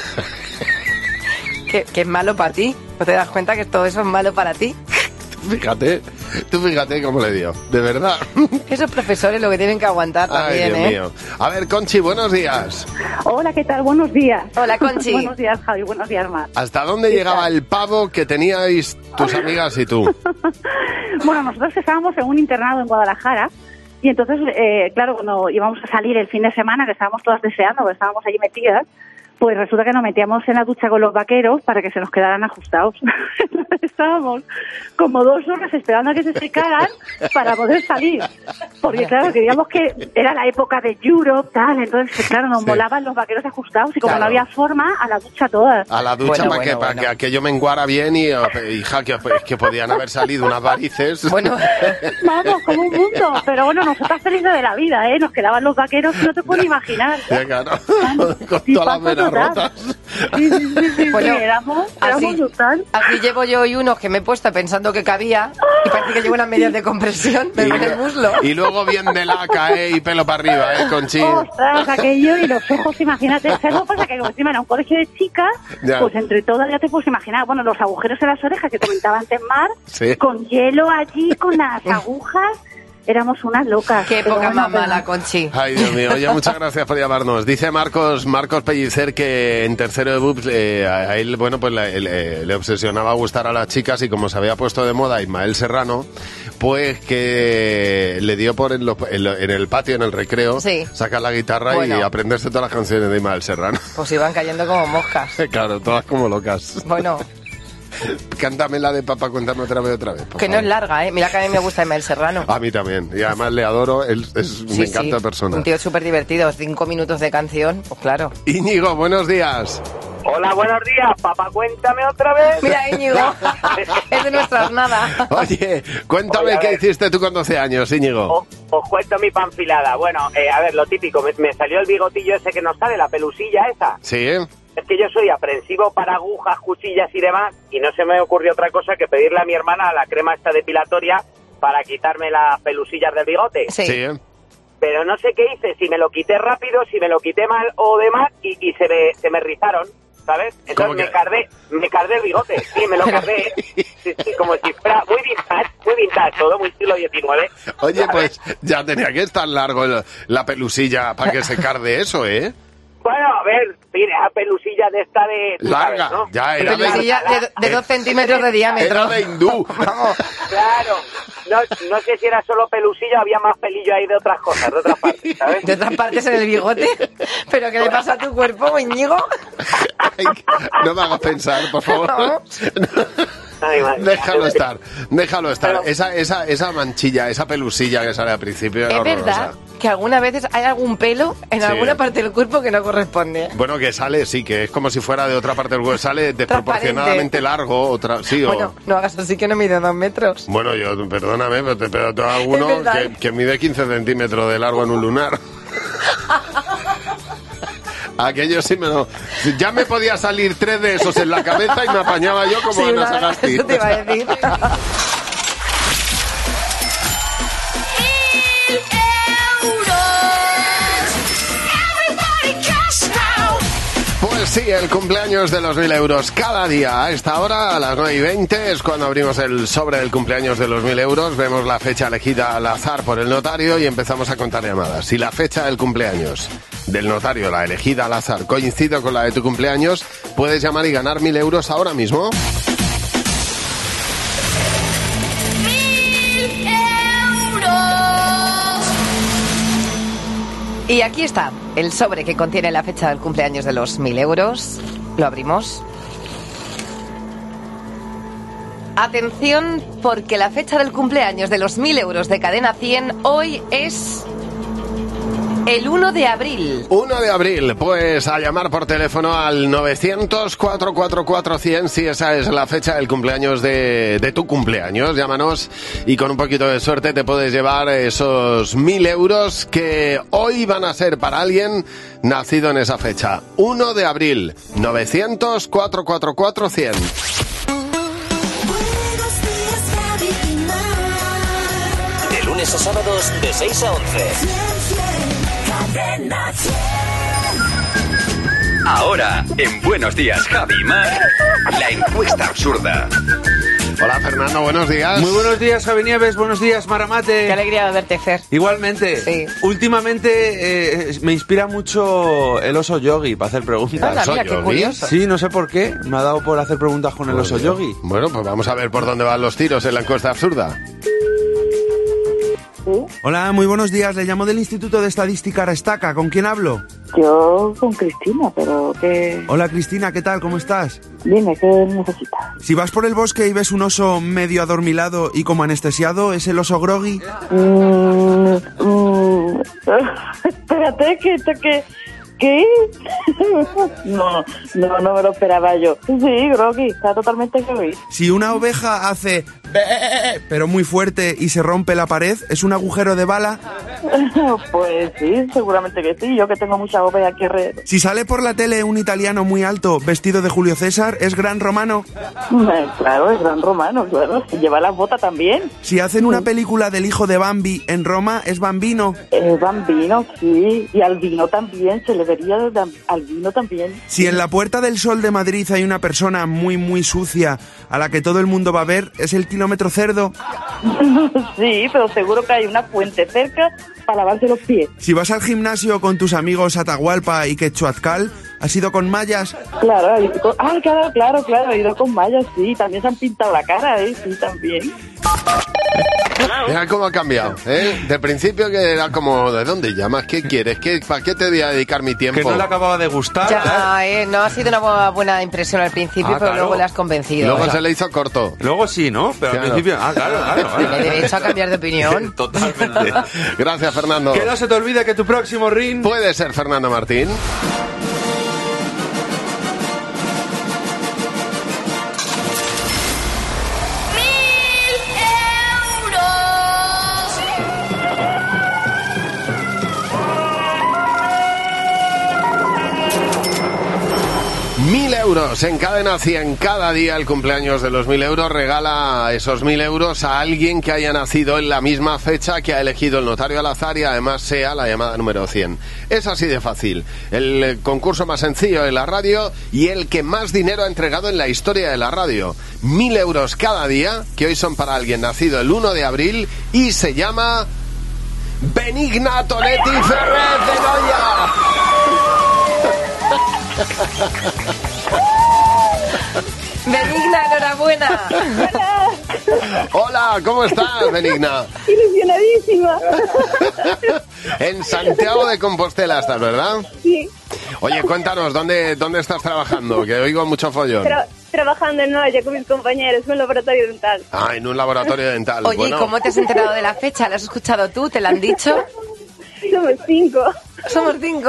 [SPEAKER 5] que, que es malo para ti. ¿No te das cuenta que todo eso es malo para ti?
[SPEAKER 4] Fíjate, tú fíjate cómo le dio, de verdad.
[SPEAKER 5] Esos profesores lo que tienen que aguantar también,
[SPEAKER 4] Ay, Dios
[SPEAKER 5] ¿eh?
[SPEAKER 4] mío. A ver, Conchi, buenos días.
[SPEAKER 6] Hola, ¿qué tal? Buenos días.
[SPEAKER 5] Hola, Conchi.
[SPEAKER 6] Buenos días, Javi. Buenos días, Mar.
[SPEAKER 4] ¿Hasta dónde llegaba el pavo que teníais tus amigas y tú?
[SPEAKER 6] Bueno, nosotros estábamos en un internado en Guadalajara y entonces, eh, claro, cuando íbamos a salir el fin de semana, que estábamos todas deseando, porque estábamos allí metidas, pues resulta que nos metíamos en la ducha con los vaqueros para que se nos quedaran ajustados. Estábamos como dos horas esperando a que se secaran para poder salir. Porque claro, queríamos que era la época de Europe, tal, entonces claro, nos
[SPEAKER 4] Sí.
[SPEAKER 6] molaban los vaqueros ajustados y como
[SPEAKER 4] Claro.
[SPEAKER 6] no había forma, a la ducha todas.
[SPEAKER 4] A la ducha
[SPEAKER 5] Bueno,
[SPEAKER 4] para,
[SPEAKER 5] bueno,
[SPEAKER 4] que, para
[SPEAKER 5] bueno.
[SPEAKER 4] que aquello menguara bien y, hija, que, que podían haber salido unas varices.
[SPEAKER 5] Bueno,
[SPEAKER 6] Vamos, como un mundo. Pero bueno, nosotras felices de la vida, ¿eh? Nos quedaban los vaqueros, no te puedo imaginar.
[SPEAKER 4] Ya, claro, con
[SPEAKER 6] Sí,
[SPEAKER 4] todas las
[SPEAKER 6] paso
[SPEAKER 4] venas
[SPEAKER 6] total.
[SPEAKER 4] rotas.
[SPEAKER 6] Sí, sí, sí, sí,
[SPEAKER 5] Bueno,
[SPEAKER 6] sí, éramos, éramos
[SPEAKER 5] así,
[SPEAKER 6] brutal.
[SPEAKER 5] así llevo yo hoy unos que me he puesto pensando que cabía y parece que llevo unas medias de compresión, me duele el muslo.
[SPEAKER 4] Y luego bien de laca, ¿eh? Y pelo para arriba, ¿eh, Conchi?
[SPEAKER 6] Ostras, aquello y los ojos, imagínate. ¿Sabes lo que pasa? Que como encima era un colegio de chicas,
[SPEAKER 4] Ya.
[SPEAKER 6] pues entre todas ya te puedes imaginar, bueno, los agujeros en las orejas que comentaba antes Mar,
[SPEAKER 4] Sí.
[SPEAKER 6] con hielo allí, con las agujas, éramos unas locas.
[SPEAKER 5] Qué
[SPEAKER 6] Pero
[SPEAKER 5] época
[SPEAKER 6] bueno,
[SPEAKER 5] más
[SPEAKER 6] pero-
[SPEAKER 5] mala, Conchi.
[SPEAKER 4] Ay, Dios mío. Oye, muchas gracias por llamarnos. Dice Marcos Marcos Pellicer que en tercero de B U P eh, a él, bueno, pues le, le- le obsesionaba gustar a las chicas y como se había puesto de moda Ismael Serrano, pues que le dio por en, lo- en lo- en el patio, en el recreo,
[SPEAKER 5] Sí.
[SPEAKER 4] sacar la guitarra y
[SPEAKER 5] Bueno.
[SPEAKER 4] aprenderse todas las canciones de Ismael Serrano.
[SPEAKER 5] Pues iban cayendo como moscas.
[SPEAKER 4] Claro, todas como locas.
[SPEAKER 5] Bueno,
[SPEAKER 4] Cántame la de Papá, cuéntame otra vez, otra vez. por
[SPEAKER 5] que no
[SPEAKER 4] favor.
[SPEAKER 5] es larga, ¿eh? Mira que a mí me gusta Emel Serrano.
[SPEAKER 4] A mí también. Y además le adoro, él es,
[SPEAKER 5] Sí,
[SPEAKER 4] me encanta
[SPEAKER 5] sí,
[SPEAKER 4] de persona.
[SPEAKER 5] un tío súper divertido, cinco minutos de canción, pues claro.
[SPEAKER 4] Íñigo, buenos días.
[SPEAKER 11] Hola, buenos días. Papá, cuéntame otra vez.
[SPEAKER 5] Mira, Íñigo, es de nuestras nada.
[SPEAKER 4] Oye, cuéntame
[SPEAKER 11] Oye, a
[SPEAKER 4] qué
[SPEAKER 11] ver.
[SPEAKER 4] hiciste tú con doce años, Íñigo.
[SPEAKER 11] Os, os cuento mi panfilada. Bueno, eh, a ver, lo típico. Me, me salió el bigotillo ese que nos sale, la pelusilla esa.
[SPEAKER 4] Sí, ¿eh?
[SPEAKER 11] Es que yo soy aprensivo para agujas, cuchillas y demás, y no se me ocurrió otra cosa que pedirle a mi hermana la crema esta depilatoria para quitarme las pelusillas del bigote.
[SPEAKER 5] Sí.
[SPEAKER 4] Sí, ¿eh?
[SPEAKER 11] Pero no sé qué hice, si me lo quité rápido, si me lo quité mal o demás, y, y se me se me rizaron, ¿sabes?
[SPEAKER 4] ¿Cómo
[SPEAKER 11] Entonces
[SPEAKER 4] que?
[SPEAKER 11] me cardé, me cardé el bigote, sí, me lo cardé, sí, sí, como si fuera muy vintage, muy vintage, todo muy siglo diecinueve.
[SPEAKER 4] Oye,
[SPEAKER 11] ¿sabes?
[SPEAKER 4] pues ya tenía que estar largo el- la pelusilla para que se carde eso, ¿eh?
[SPEAKER 11] Bueno, a ver, mire, esa pelusilla de esta de... tú
[SPEAKER 4] Larga,
[SPEAKER 11] sabes, ¿no?
[SPEAKER 4] ya era de-
[SPEAKER 5] Pelusilla de, de dos centímetros de diámetro.
[SPEAKER 4] Era de hindú.
[SPEAKER 5] Vamos.
[SPEAKER 11] Claro, no, no sé si era solo pelusilla o había más pelillo ahí de otras cosas, de otras partes, ¿sabes?
[SPEAKER 5] De otras partes en el bigote. ¿Pero qué le pasa a tu cuerpo, Íñigo?
[SPEAKER 4] Ay, no me hagas pensar, por favor.
[SPEAKER 11] Ay, madre.
[SPEAKER 4] Déjalo estar, déjalo estar.
[SPEAKER 11] Pero-
[SPEAKER 4] Esa, esa, esa manchilla, esa pelusilla que sale al principio
[SPEAKER 5] Es
[SPEAKER 4] horrorosa.
[SPEAKER 5] verdad que algunas veces hay algún pelo en
[SPEAKER 4] Sí.
[SPEAKER 5] alguna parte del cuerpo que no corresponde.
[SPEAKER 4] Bueno, que sale, sí, que es como si fuera de otra parte del cuerpo. Sale desproporcionadamente largo, otra, sí, o...
[SPEAKER 5] Bueno, no hagas así que no mide dos metros.
[SPEAKER 4] Bueno, yo, perdóname, pero, te- pero tengo alguno
[SPEAKER 5] Es verdad.
[SPEAKER 4] que, que mide quince centímetros de largo en un lunar. Aquello sí me lo... Ya me podía salir tres de esos en la cabeza y me apañaba yo como
[SPEAKER 5] Sí,
[SPEAKER 4] Ana
[SPEAKER 5] una-
[SPEAKER 4] Sagasti.
[SPEAKER 5] eso te iba a decir.
[SPEAKER 4] Pues sí, el cumpleaños de los mil euros. Cada día a esta hora, a las nueve y veinte, es cuando abrimos el sobre del cumpleaños de los mil euros. Vemos la fecha elegida al azar por el notario y empezamos a contar llamadas. Si la fecha del cumpleaños del notario, la elegida al azar, coincide con la de tu cumpleaños, puedes llamar y ganar mil euros ahora mismo.
[SPEAKER 5] Y aquí está, el sobre que contiene la fecha del cumpleaños de los mil euros. Lo abrimos. Atención, porque la fecha del cumpleaños de los mil euros de Cadena cien hoy es el uno de abril.
[SPEAKER 4] uno de abril, pues a llamar por teléfono al novecientos, cuatrocientos cuarenta y cuatro cien, si esa es la fecha del cumpleaños de, de tu cumpleaños. Llámanos y con un poquito de suerte te puedes llevar esos mil euros que hoy van a ser para alguien nacido en esa fecha. uno de abril, novecientos, cuatrocientos cuarenta y cuatro cien.
[SPEAKER 3] De lunes a sábados de seis a once.
[SPEAKER 2] Ahora, en Buenos Días, Javi y Mar, la encuesta absurda.
[SPEAKER 4] Hola, Fernando, buenos días.
[SPEAKER 10] Muy buenos días, Javi Nieves, buenos días, Maramate.
[SPEAKER 5] Qué alegría de verte, Fer.
[SPEAKER 10] Igualmente.
[SPEAKER 5] Sí.
[SPEAKER 10] Últimamente eh, me inspira mucho el oso yogi para hacer preguntas.
[SPEAKER 5] Anda, mira, qué curioso.
[SPEAKER 10] Sí, no sé por qué. Me ha dado por hacer preguntas con el oso yogi.
[SPEAKER 4] Bueno, pues vamos a ver por dónde van los tiros en la encuesta absurda.
[SPEAKER 10] Hola, muy buenos días. Le llamo del Instituto de Estadística Arestaca. ¿Con quién hablo?
[SPEAKER 6] Yo con Cristina, pero ¿qué?
[SPEAKER 10] Hola, Cristina, ¿qué tal? ¿Cómo estás?
[SPEAKER 6] Dime, ¿qué necesitas?
[SPEAKER 10] Si vas por el bosque y ves un oso medio adormilado y como anestesiado, ¿es el oso groggy?
[SPEAKER 6] Mm, mm, espérate, que esto que... ¿Qué? No, no, no me lo esperaba yo. Sí, groggy, está totalmente groggy.
[SPEAKER 10] Si una oveja hace "be", pero muy fuerte y se rompe la pared, ¿es un agujero de bala?
[SPEAKER 6] Pues sí, seguramente que sí. Yo que tengo muchas ovejas aquí alrededor.
[SPEAKER 10] Si sale por la tele un italiano muy alto vestido de Julio César, ¿es gran romano?
[SPEAKER 6] Eh, Claro, es gran romano, claro. Lleva las botas también.
[SPEAKER 10] Si hacen una película del hijo de Bambi en Roma, ¿es Bambino?
[SPEAKER 6] Eh, Bambino, sí. Y Albino también, se le vería de Albino también.
[SPEAKER 10] Si en la Puerta del Sol de Madrid hay una persona muy muy sucia a la que todo el mundo va a ver, ¿es el kilómetro cerdo?
[SPEAKER 6] Sí, pero seguro que hay una fuente cerca para lavarse los pies.
[SPEAKER 10] Si vas al gimnasio con tus amigos Atahualpa y Quechuazcal, ¿has ido con mallas?
[SPEAKER 6] Claro, he ido con... ah, claro, claro, claro, he ido con mallas, sí. También se han pintado la cara, ¿eh? Sí, también.
[SPEAKER 4] Mira cómo ha cambiado, ¿eh? De principio que era como, ¿de dónde llamas? ¿Qué quieres? ¿Qué, ¿Para qué te voy a dedicar mi tiempo?
[SPEAKER 10] Que no le acababa de gustar.
[SPEAKER 5] Ya, eh, no ha sido una buena, buena impresión al principio,
[SPEAKER 10] Ah,
[SPEAKER 5] pero
[SPEAKER 10] claro.
[SPEAKER 5] luego le has convencido.
[SPEAKER 4] Luego
[SPEAKER 5] O sea,
[SPEAKER 4] se le hizo corto.
[SPEAKER 10] Luego sí, ¿no? Pero
[SPEAKER 4] Claro.
[SPEAKER 10] al principio... Ah, claro, claro. claro.
[SPEAKER 5] tiene derecho a cambiar de opinión.
[SPEAKER 10] Totalmente.
[SPEAKER 4] Gracias, Fernando.
[SPEAKER 10] Que no se te olvide que tu próximo ring...
[SPEAKER 4] Puede ser Fernando Martín. Mil euros en Cadena cien. Cada día el cumpleaños de los mil euros regala esos mil euros a alguien que haya nacido en la misma fecha que ha elegido el notario al azar y además sea la llamada número cien. Es así de fácil. El eh, concurso más sencillo de la radio y el que más dinero ha entregado en la historia de la radio. Mil euros cada día, que hoy son para alguien nacido el uno de abril y se llama Benigna Tonetti Ferrer de Goya.
[SPEAKER 5] Benigna, enhorabuena.
[SPEAKER 4] Hola, ¿cómo estás, Benigna?
[SPEAKER 6] Ilusionadísima.
[SPEAKER 4] En Santiago de Compostela estás, ¿verdad?
[SPEAKER 6] Sí.
[SPEAKER 4] Oye, cuéntanos, ¿dónde, dónde estás trabajando? Que oigo mucho follón.
[SPEAKER 6] Pero
[SPEAKER 8] trabajando en Noya con mis compañeros en un laboratorio dental.
[SPEAKER 4] Ah, en un laboratorio dental.
[SPEAKER 5] Oye,
[SPEAKER 4] bueno.
[SPEAKER 5] ¿y cómo te has enterado de la fecha? ¿La has escuchado tú? ¿Te la han dicho?
[SPEAKER 8] Somos cinco.
[SPEAKER 5] Somos cinco.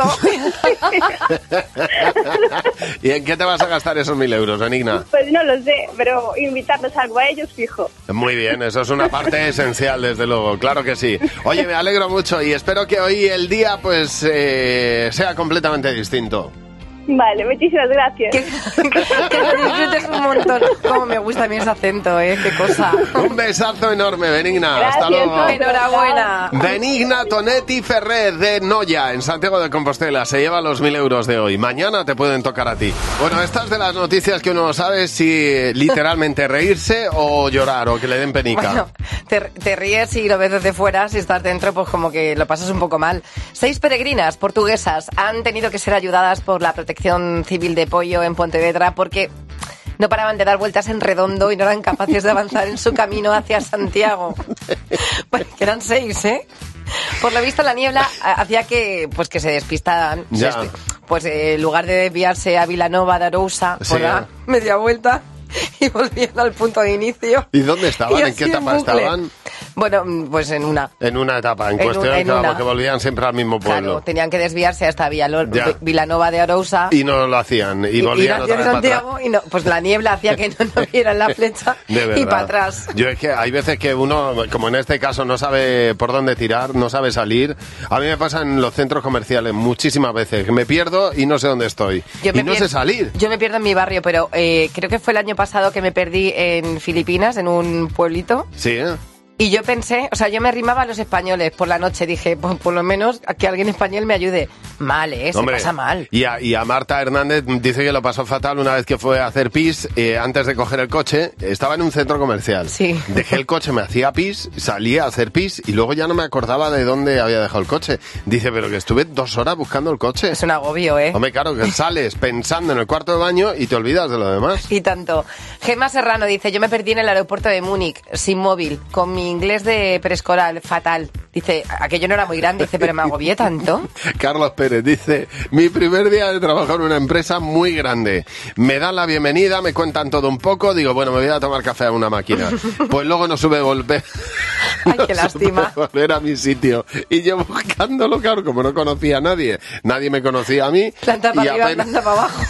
[SPEAKER 4] ¿Y en qué te vas a gastar esos mil euros, Benigna?
[SPEAKER 8] Pues no lo sé, pero invitarles algo a ellos, fijo.
[SPEAKER 4] Muy bien, eso es una parte esencial, desde luego, claro que sí. Oye, me alegro mucho y espero que hoy el día pues eh, sea completamente distinto.
[SPEAKER 8] Vale, muchísimas gracias.
[SPEAKER 5] Que, que lo disfrutes un montón. Como me gusta a mí ese acento, ¿eh? Qué cosa.
[SPEAKER 4] Un besazo enorme, Benigna.
[SPEAKER 8] Gracias,
[SPEAKER 4] Hasta luego.
[SPEAKER 5] Enhorabuena.
[SPEAKER 4] Benigna Tonetti Ferrer de Noya, en Santiago de Compostela. Se lleva los mil euros de hoy. Mañana te pueden tocar a ti. Bueno, estas de las noticias que uno no sabe si literalmente reírse o llorar o que le den penica.
[SPEAKER 5] Bueno, te, te ríes y lo ves desde fuera. Si estás dentro, pues como que lo pasas un poco mal. Seis peregrinas portuguesas han tenido que ser ayudadas por la protección civil de Pollo en Pontevedra porque no paraban de dar vueltas en redondo y no eran capaces de avanzar en su camino hacia Santiago. Bueno, que eran seis, ¿eh? Por lo visto la niebla hacía que pues que se despistaran.
[SPEAKER 4] Ya.
[SPEAKER 5] Se despi- pues eh, en lugar de desviarse a Vilanova de Arousa
[SPEAKER 4] Sí.
[SPEAKER 5] por la media vuelta y volviendo al punto de inicio.
[SPEAKER 4] ¿Y dónde estaban?
[SPEAKER 5] Y
[SPEAKER 4] ¿En
[SPEAKER 5] así
[SPEAKER 4] qué
[SPEAKER 5] en
[SPEAKER 4] etapa
[SPEAKER 5] bucle.
[SPEAKER 4] estaban?
[SPEAKER 5] Bueno, pues en una.
[SPEAKER 4] En una etapa, en,
[SPEAKER 5] En
[SPEAKER 4] cuestión,
[SPEAKER 5] un- en
[SPEAKER 4] claro,
[SPEAKER 5] una.
[SPEAKER 4] porque volvían siempre al mismo pueblo.
[SPEAKER 5] Claro, tenían que desviarse hasta Villalo-
[SPEAKER 4] Ya.
[SPEAKER 5] Vilanova de Arousa.
[SPEAKER 4] Y no lo hacían, y volvían
[SPEAKER 5] y
[SPEAKER 4] otra vez para atrás.
[SPEAKER 5] Santiago y no, pues la niebla hacía que no, no vieran la flecha
[SPEAKER 4] De verdad.
[SPEAKER 5] y para atrás.
[SPEAKER 4] Yo es que hay veces que uno, como en este caso, no sabe por dónde tirar, no sabe salir. A mí me pasa en los centros comerciales muchísimas veces, que me pierdo y no sé dónde estoy.
[SPEAKER 5] Yo
[SPEAKER 4] y
[SPEAKER 5] me
[SPEAKER 4] no
[SPEAKER 5] pier-
[SPEAKER 4] sé salir.
[SPEAKER 5] Yo me pierdo en mi barrio, pero eh, creo que fue el año pasado que me perdí en Filipinas, en un pueblito.
[SPEAKER 4] Sí, ¿eh?
[SPEAKER 5] Y yo pensé, o sea, yo me arrimaba a los españoles por la noche. Dije, pues por lo menos a que alguien español me ayude. Mal, ¿eh? Se
[SPEAKER 4] Hombre,
[SPEAKER 5] pasa mal.
[SPEAKER 4] Y a, y a Marta Hernández dice que lo pasó fatal una vez que fue a hacer pis, eh, antes de coger el coche. Estaba en un centro comercial.
[SPEAKER 5] Sí.
[SPEAKER 4] Dejé el coche, me hacía pis, salía a hacer pis y luego ya no me acordaba de dónde había dejado el coche. Dice, pero que estuve dos horas buscando el coche.
[SPEAKER 5] Es un agobio, ¿eh?
[SPEAKER 4] Hombre, claro, que sales pensando en el cuarto de baño y te olvidas de lo demás.
[SPEAKER 5] Y tanto. Gemma Serrano dice, yo me perdí en el aeropuerto de Múnich, sin móvil, con mi inglés de preescolar, fatal. Dice, aquello no era muy grande, dice, pero me agobié tanto.
[SPEAKER 4] Carlos Pérez dice, mi primer día de trabajar en una empresa muy grande. Me dan la bienvenida, me cuentan todo un poco, digo, bueno, me voy a tomar café a una máquina. Pues luego no sube volver.
[SPEAKER 5] Ay, qué lástima.
[SPEAKER 4] volver a mi sitio. Y yo buscándolo, claro, como no conocía a nadie. Nadie me conocía a mí.
[SPEAKER 5] Planta
[SPEAKER 4] y
[SPEAKER 5] para arriba,
[SPEAKER 4] apenas-
[SPEAKER 5] planta para abajo.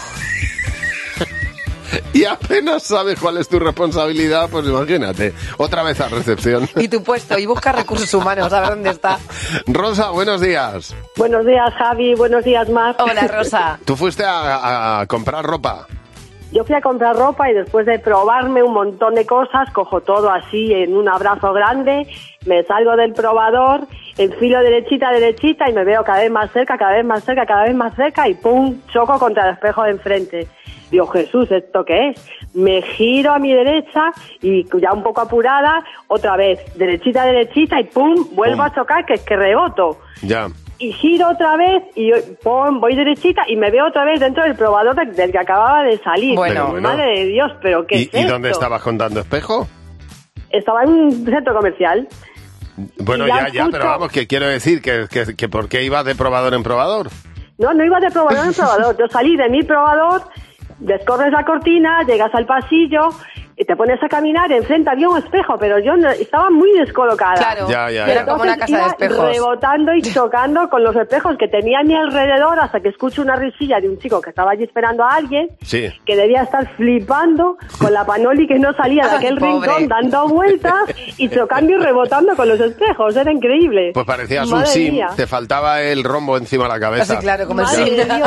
[SPEAKER 4] Y apenas sabes cuál es tu responsabilidad, pues imagínate. Otra vez a recepción.
[SPEAKER 5] Y tu puesto, y busca recursos humanos, a ver dónde está.
[SPEAKER 4] Rosa, buenos días.
[SPEAKER 9] Buenos días, Javi. Buenos días, Mar.
[SPEAKER 5] Hola, Rosa.
[SPEAKER 4] Tú fuiste a, a comprar ropa.
[SPEAKER 9] Yo fui a comprar ropa y después de probarme un montón de cosas, cojo todo así en un abrazo grande, me salgo del probador, enfilo derechita, derechita y me veo cada vez más cerca, cada vez más cerca, cada vez más cerca y ¡pum! Choco contra el espejo de enfrente. Digo, Jesús, ¿esto qué es? Me giro a mi derecha y ya un poco apurada, otra vez, derechita, derechita y ¡pum! Vuelvo
[SPEAKER 4] Pum.
[SPEAKER 9] a chocar, que es que reboto.
[SPEAKER 4] Ya.
[SPEAKER 9] Y giro otra vez y pum, voy derechita y me veo otra vez dentro del probador del, del que acababa de salir.
[SPEAKER 4] Bueno. Bueno.
[SPEAKER 9] Madre de Dios, ¿pero qué
[SPEAKER 4] ¿Y,
[SPEAKER 9] es
[SPEAKER 4] y
[SPEAKER 9] esto?
[SPEAKER 4] dónde estabas contando espejo?
[SPEAKER 9] Estaba en un centro comercial.
[SPEAKER 4] Bueno,
[SPEAKER 9] Y ya
[SPEAKER 4] ya, ya,
[SPEAKER 9] justo-
[SPEAKER 4] pero vamos, que quiero decir que, que, que ¿por qué ibas de probador en probador?
[SPEAKER 9] No, no iba de probador en probador. Yo salí de mi probador, descorres la cortina, llegas al pasillo y te pones a caminar. Enfrente había un espejo, pero yo no- estaba muy descolocada.
[SPEAKER 5] Claro,
[SPEAKER 4] Ya, ya,
[SPEAKER 9] Y
[SPEAKER 4] ya.
[SPEAKER 5] era como una
[SPEAKER 9] entonces
[SPEAKER 5] casa de
[SPEAKER 9] iba
[SPEAKER 5] espejos.
[SPEAKER 9] rebotando y chocando con los espejos que tenía a mi alrededor hasta que escucho una risilla de un chico que estaba allí esperando a alguien
[SPEAKER 4] Sí.
[SPEAKER 9] que debía estar flipando con la panoli que no salía de
[SPEAKER 5] Ay,
[SPEAKER 9] aquel
[SPEAKER 5] pobre.
[SPEAKER 9] rincón, dando vueltas y chocando y rebotando con los espejos. Era increíble.
[SPEAKER 4] Pues parecías un
[SPEAKER 9] Madre
[SPEAKER 4] sim,
[SPEAKER 9] mía.
[SPEAKER 4] te faltaba el rombo encima de la cabeza.
[SPEAKER 5] Así, claro, como el
[SPEAKER 9] Madre
[SPEAKER 5] sim.
[SPEAKER 9] de Dios.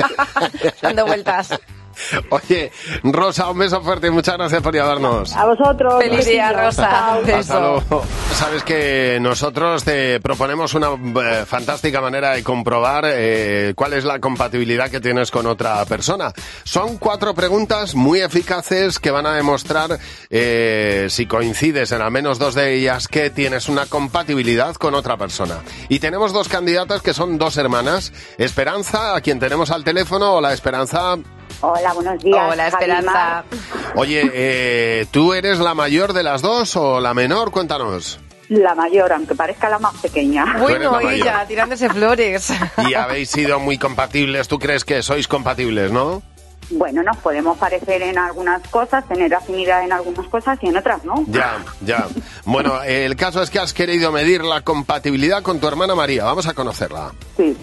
[SPEAKER 5] Dando vueltas.
[SPEAKER 4] Oye, Rosa, un beso fuerte y muchas gracias por llamarnos.
[SPEAKER 9] A vosotros.
[SPEAKER 5] Feliz día,
[SPEAKER 9] besillos.
[SPEAKER 5] Rosa.
[SPEAKER 9] Chao.
[SPEAKER 5] Beso.
[SPEAKER 4] Hasta luego. Sabes que nosotros te proponemos una eh, fantástica manera de comprobar eh, cuál es la compatibilidad que tienes con otra persona. Son cuatro preguntas muy eficaces que van a demostrar eh, si coincides en al menos dos de ellas que tienes una compatibilidad con otra persona. Y tenemos dos candidatas que son dos hermanas. Esperanza, a quien tenemos al teléfono. Hola, Esperanza.
[SPEAKER 23] Hola, buenos días.
[SPEAKER 5] Hola,
[SPEAKER 23] Javi,
[SPEAKER 5] Esperanza.
[SPEAKER 23] Mar.
[SPEAKER 4] Oye, eh, ¿tú eres la mayor de las dos o la menor? Cuéntanos.
[SPEAKER 23] La mayor, aunque parezca la más pequeña.
[SPEAKER 4] Tú eres
[SPEAKER 5] Bueno,
[SPEAKER 4] la
[SPEAKER 5] ella,
[SPEAKER 4] mayor.
[SPEAKER 5] tirándose flores.
[SPEAKER 4] Y habéis sido muy compatibles. ¿Tú crees que sois compatibles, no?
[SPEAKER 23] bueno, nos podemos parecer en algunas cosas, tener afinidad en algunas cosas y en otras no.
[SPEAKER 4] Ya, ya. Bueno, el caso es que has querido medir la compatibilidad con tu hermana María. Vamos a conocerla.
[SPEAKER 23] Sí.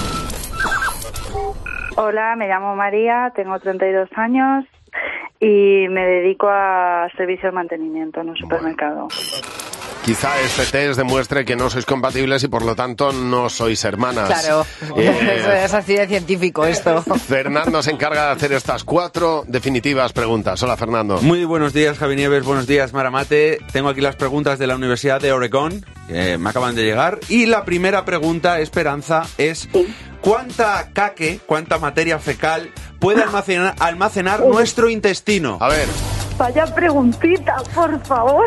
[SPEAKER 1] Hola, me llamo María, tengo treinta y dos años y me dedico a servicio de mantenimiento en un supermercado.
[SPEAKER 4] Quizá este test demuestre que no sois compatibles y por lo tanto no sois hermanas.
[SPEAKER 5] Claro,
[SPEAKER 4] Eh,
[SPEAKER 5] eso es así de científico esto.
[SPEAKER 4] Fernando se encarga de hacer estas cuatro definitivas preguntas. Hola, Fernando.
[SPEAKER 10] Muy buenos días, Javi Nieves. Buenos días, Maramate. Tengo aquí las preguntas de la Universidad de Oregón, que me acaban de llegar. Y la primera pregunta, Esperanza, es ¿cuánta caque, cuánta materia fecal puede almacenar, almacenar nuestro intestino?
[SPEAKER 4] A ver.
[SPEAKER 1] Vaya preguntita, por favor.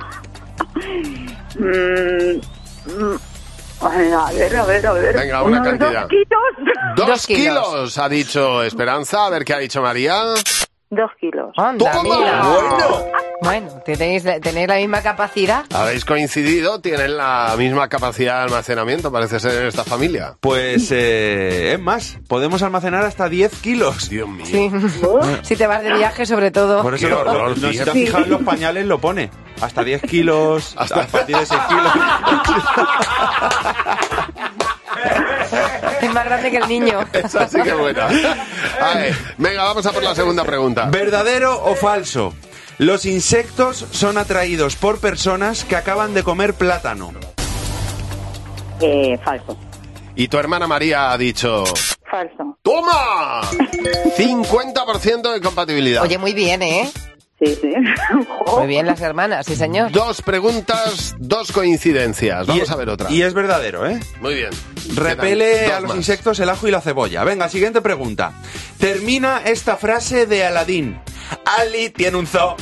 [SPEAKER 1] Mm, mm, a ver, a ver, a ver.
[SPEAKER 4] Venga, una
[SPEAKER 1] ¿Unos
[SPEAKER 4] cantidad.
[SPEAKER 1] ¿Dos kilos?
[SPEAKER 4] Dos,
[SPEAKER 5] Dos kilos.
[SPEAKER 4] kilos, ha dicho Esperanza. A ver qué ha dicho María.
[SPEAKER 1] Dos kilos.
[SPEAKER 5] Anda,
[SPEAKER 4] ¡Toma!
[SPEAKER 5] mira.
[SPEAKER 4] Bueno.
[SPEAKER 5] Bueno, tenéis, tenéis la misma capacidad.
[SPEAKER 4] Habéis coincidido, tienen la misma capacidad de almacenamiento, parece ser, en esta familia.
[SPEAKER 10] Pues eh, es más, podemos almacenar hasta diez kilos.
[SPEAKER 4] Dios mío.
[SPEAKER 5] Sí. Si te vas de viaje, sobre todo.
[SPEAKER 10] Por eso
[SPEAKER 4] Qué
[SPEAKER 10] lo-
[SPEAKER 4] horror,
[SPEAKER 10] lo- no, si
[SPEAKER 4] tío.
[SPEAKER 10] te has fijado en los pañales lo pone. Hasta diez kilos, hasta a partir de seis kilos.
[SPEAKER 5] Es más grande que el niño.
[SPEAKER 4] Esa sí que es buena. A ver, venga, vamos a por la segunda pregunta.
[SPEAKER 10] ¿Verdadero o falso? Los insectos son atraídos por personas que acaban de comer plátano.
[SPEAKER 23] Eh, falso.
[SPEAKER 4] Y tu hermana María ha dicho...
[SPEAKER 1] Falso.
[SPEAKER 4] ¡Toma! cincuenta por ciento de compatibilidad.
[SPEAKER 5] Oye, muy bien, ¿eh?
[SPEAKER 23] Sí, sí.
[SPEAKER 5] Muy bien las hermanas, sí señor.
[SPEAKER 4] Dos preguntas, dos coincidencias. Vamos
[SPEAKER 10] Y-
[SPEAKER 4] a ver otra.
[SPEAKER 10] Y es verdadero, ¿eh?
[SPEAKER 4] Muy bien.
[SPEAKER 10] Repele
[SPEAKER 4] Quedan
[SPEAKER 10] a
[SPEAKER 4] dos
[SPEAKER 10] los
[SPEAKER 4] más.
[SPEAKER 10] insectos el ajo y la cebolla. Venga, siguiente pregunta. Termina esta frase de Aladín. Ali tiene un zoo.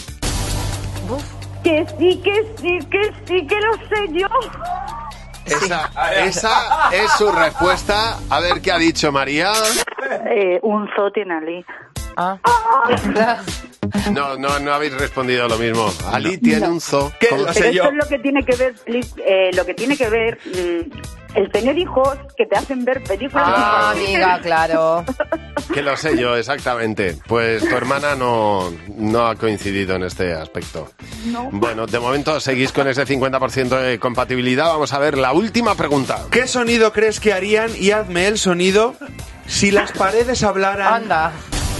[SPEAKER 1] Que sí, que sí, que sí, que lo sé yo.
[SPEAKER 4] Esa, esa es su respuesta. A ver qué ha dicho María.
[SPEAKER 1] Eh, un zoo tiene Ali.
[SPEAKER 5] Ah.
[SPEAKER 4] No, no, no habéis respondido lo mismo. Ali tiene un zoo.
[SPEAKER 10] ¿Qué?
[SPEAKER 4] ¿Cómo?
[SPEAKER 10] Lo
[SPEAKER 23] Pero
[SPEAKER 10] sé yo.
[SPEAKER 23] esto es lo que tiene que ver, eh, lo que tiene que ver mm, el tener hijos que te hacen ver películas.
[SPEAKER 5] Ah, amiga, claro.
[SPEAKER 4] Que lo sé yo, exactamente. Pues tu hermana no, no ha coincidido en este aspecto.
[SPEAKER 1] No.
[SPEAKER 4] Bueno, de momento seguís con ese cincuenta por ciento de compatibilidad. Vamos a ver la última pregunta.
[SPEAKER 10] ¿Qué sonido crees que harían? Y hazme el sonido si las paredes hablaran.
[SPEAKER 5] Anda.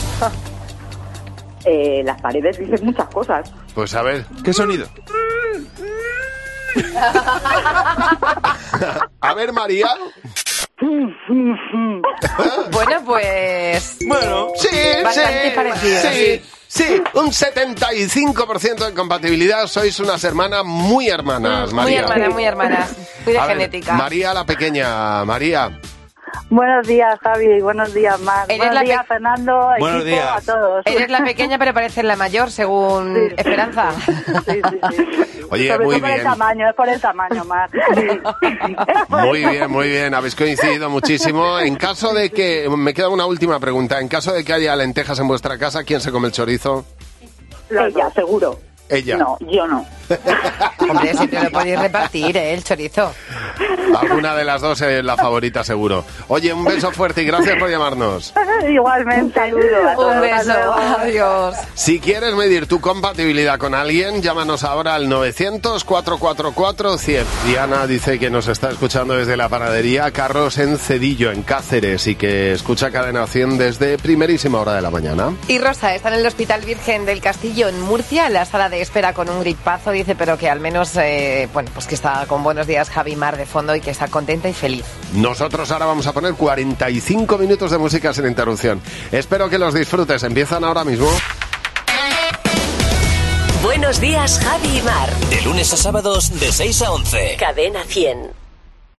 [SPEAKER 23] Eh, las paredes dicen muchas cosas.
[SPEAKER 4] Pues a ver.
[SPEAKER 10] ¿Qué sonido?
[SPEAKER 4] A ver, María.
[SPEAKER 5] Bueno, pues...
[SPEAKER 4] Bueno, sí,
[SPEAKER 5] Bastante
[SPEAKER 4] sí,
[SPEAKER 5] parecido,
[SPEAKER 4] sí,
[SPEAKER 5] sí.
[SPEAKER 4] sí, un setenta y cinco por ciento de compatibilidad. Sois unas hermanas muy hermanas,
[SPEAKER 5] Muy
[SPEAKER 4] María.
[SPEAKER 5] hermana, muy hermana. Muy de
[SPEAKER 4] A ver,
[SPEAKER 5] genética.
[SPEAKER 4] María la pequeña, María.
[SPEAKER 1] Buenos días, Javi. Buenos días, Mar.
[SPEAKER 5] Eres
[SPEAKER 1] Buenos
[SPEAKER 5] la
[SPEAKER 1] días,
[SPEAKER 5] pe-
[SPEAKER 1] Fernando.
[SPEAKER 10] Buenos
[SPEAKER 1] equipo,
[SPEAKER 10] días.
[SPEAKER 1] a todos.
[SPEAKER 5] Eres la pequeña, pero pareces la mayor, según
[SPEAKER 1] Sí.
[SPEAKER 5] Esperanza.
[SPEAKER 1] Sí, sí, sí.
[SPEAKER 4] Oye,
[SPEAKER 1] Sobre
[SPEAKER 4] muy
[SPEAKER 1] todo por el
[SPEAKER 4] bien.
[SPEAKER 1] tamaño, es por el tamaño, Mar.
[SPEAKER 4] Muy bien, muy bien. Habéis coincidido muchísimo. En caso de que... Me queda una última pregunta. En caso de que haya lentejas en vuestra casa, ¿quién se come el chorizo?
[SPEAKER 23] Ella, seguro.
[SPEAKER 4] Ella.
[SPEAKER 23] No, yo no.
[SPEAKER 5] Hombre, siempre lo podéis repartir, ¿eh? El chorizo.
[SPEAKER 4] Alguna de las dos es la favorita, seguro. Oye, un beso fuerte y gracias por llamarnos.
[SPEAKER 1] Igualmente.
[SPEAKER 23] saludo a todos.
[SPEAKER 5] Un beso. Adiós.
[SPEAKER 4] Si quieres medir tu compatibilidad con alguien, llámanos ahora al novecientos, cuatrocientos cuarenta y cuatro, cien. Diana dice que nos está escuchando desde la panadería Carros en Cedillo, en Cáceres, y que escucha Cadena cien desde primerísima hora de la mañana.
[SPEAKER 5] Y Rosa está en el Hospital Virgen del Castillo, en Murcia, en la sala de espera con un gripazo. Dice, pero que al menos, eh, bueno, pues que está con Buenos Días Javi Mar de fondo y que está contenta y feliz.
[SPEAKER 4] Nosotros ahora vamos a poner cuarenta y cinco minutos de música sin interrupción. Espero que los disfrutes. Empiezan ahora mismo.
[SPEAKER 3] Buenos días, Javi y Mar. De lunes a sábados de seis a once. Cadena cien.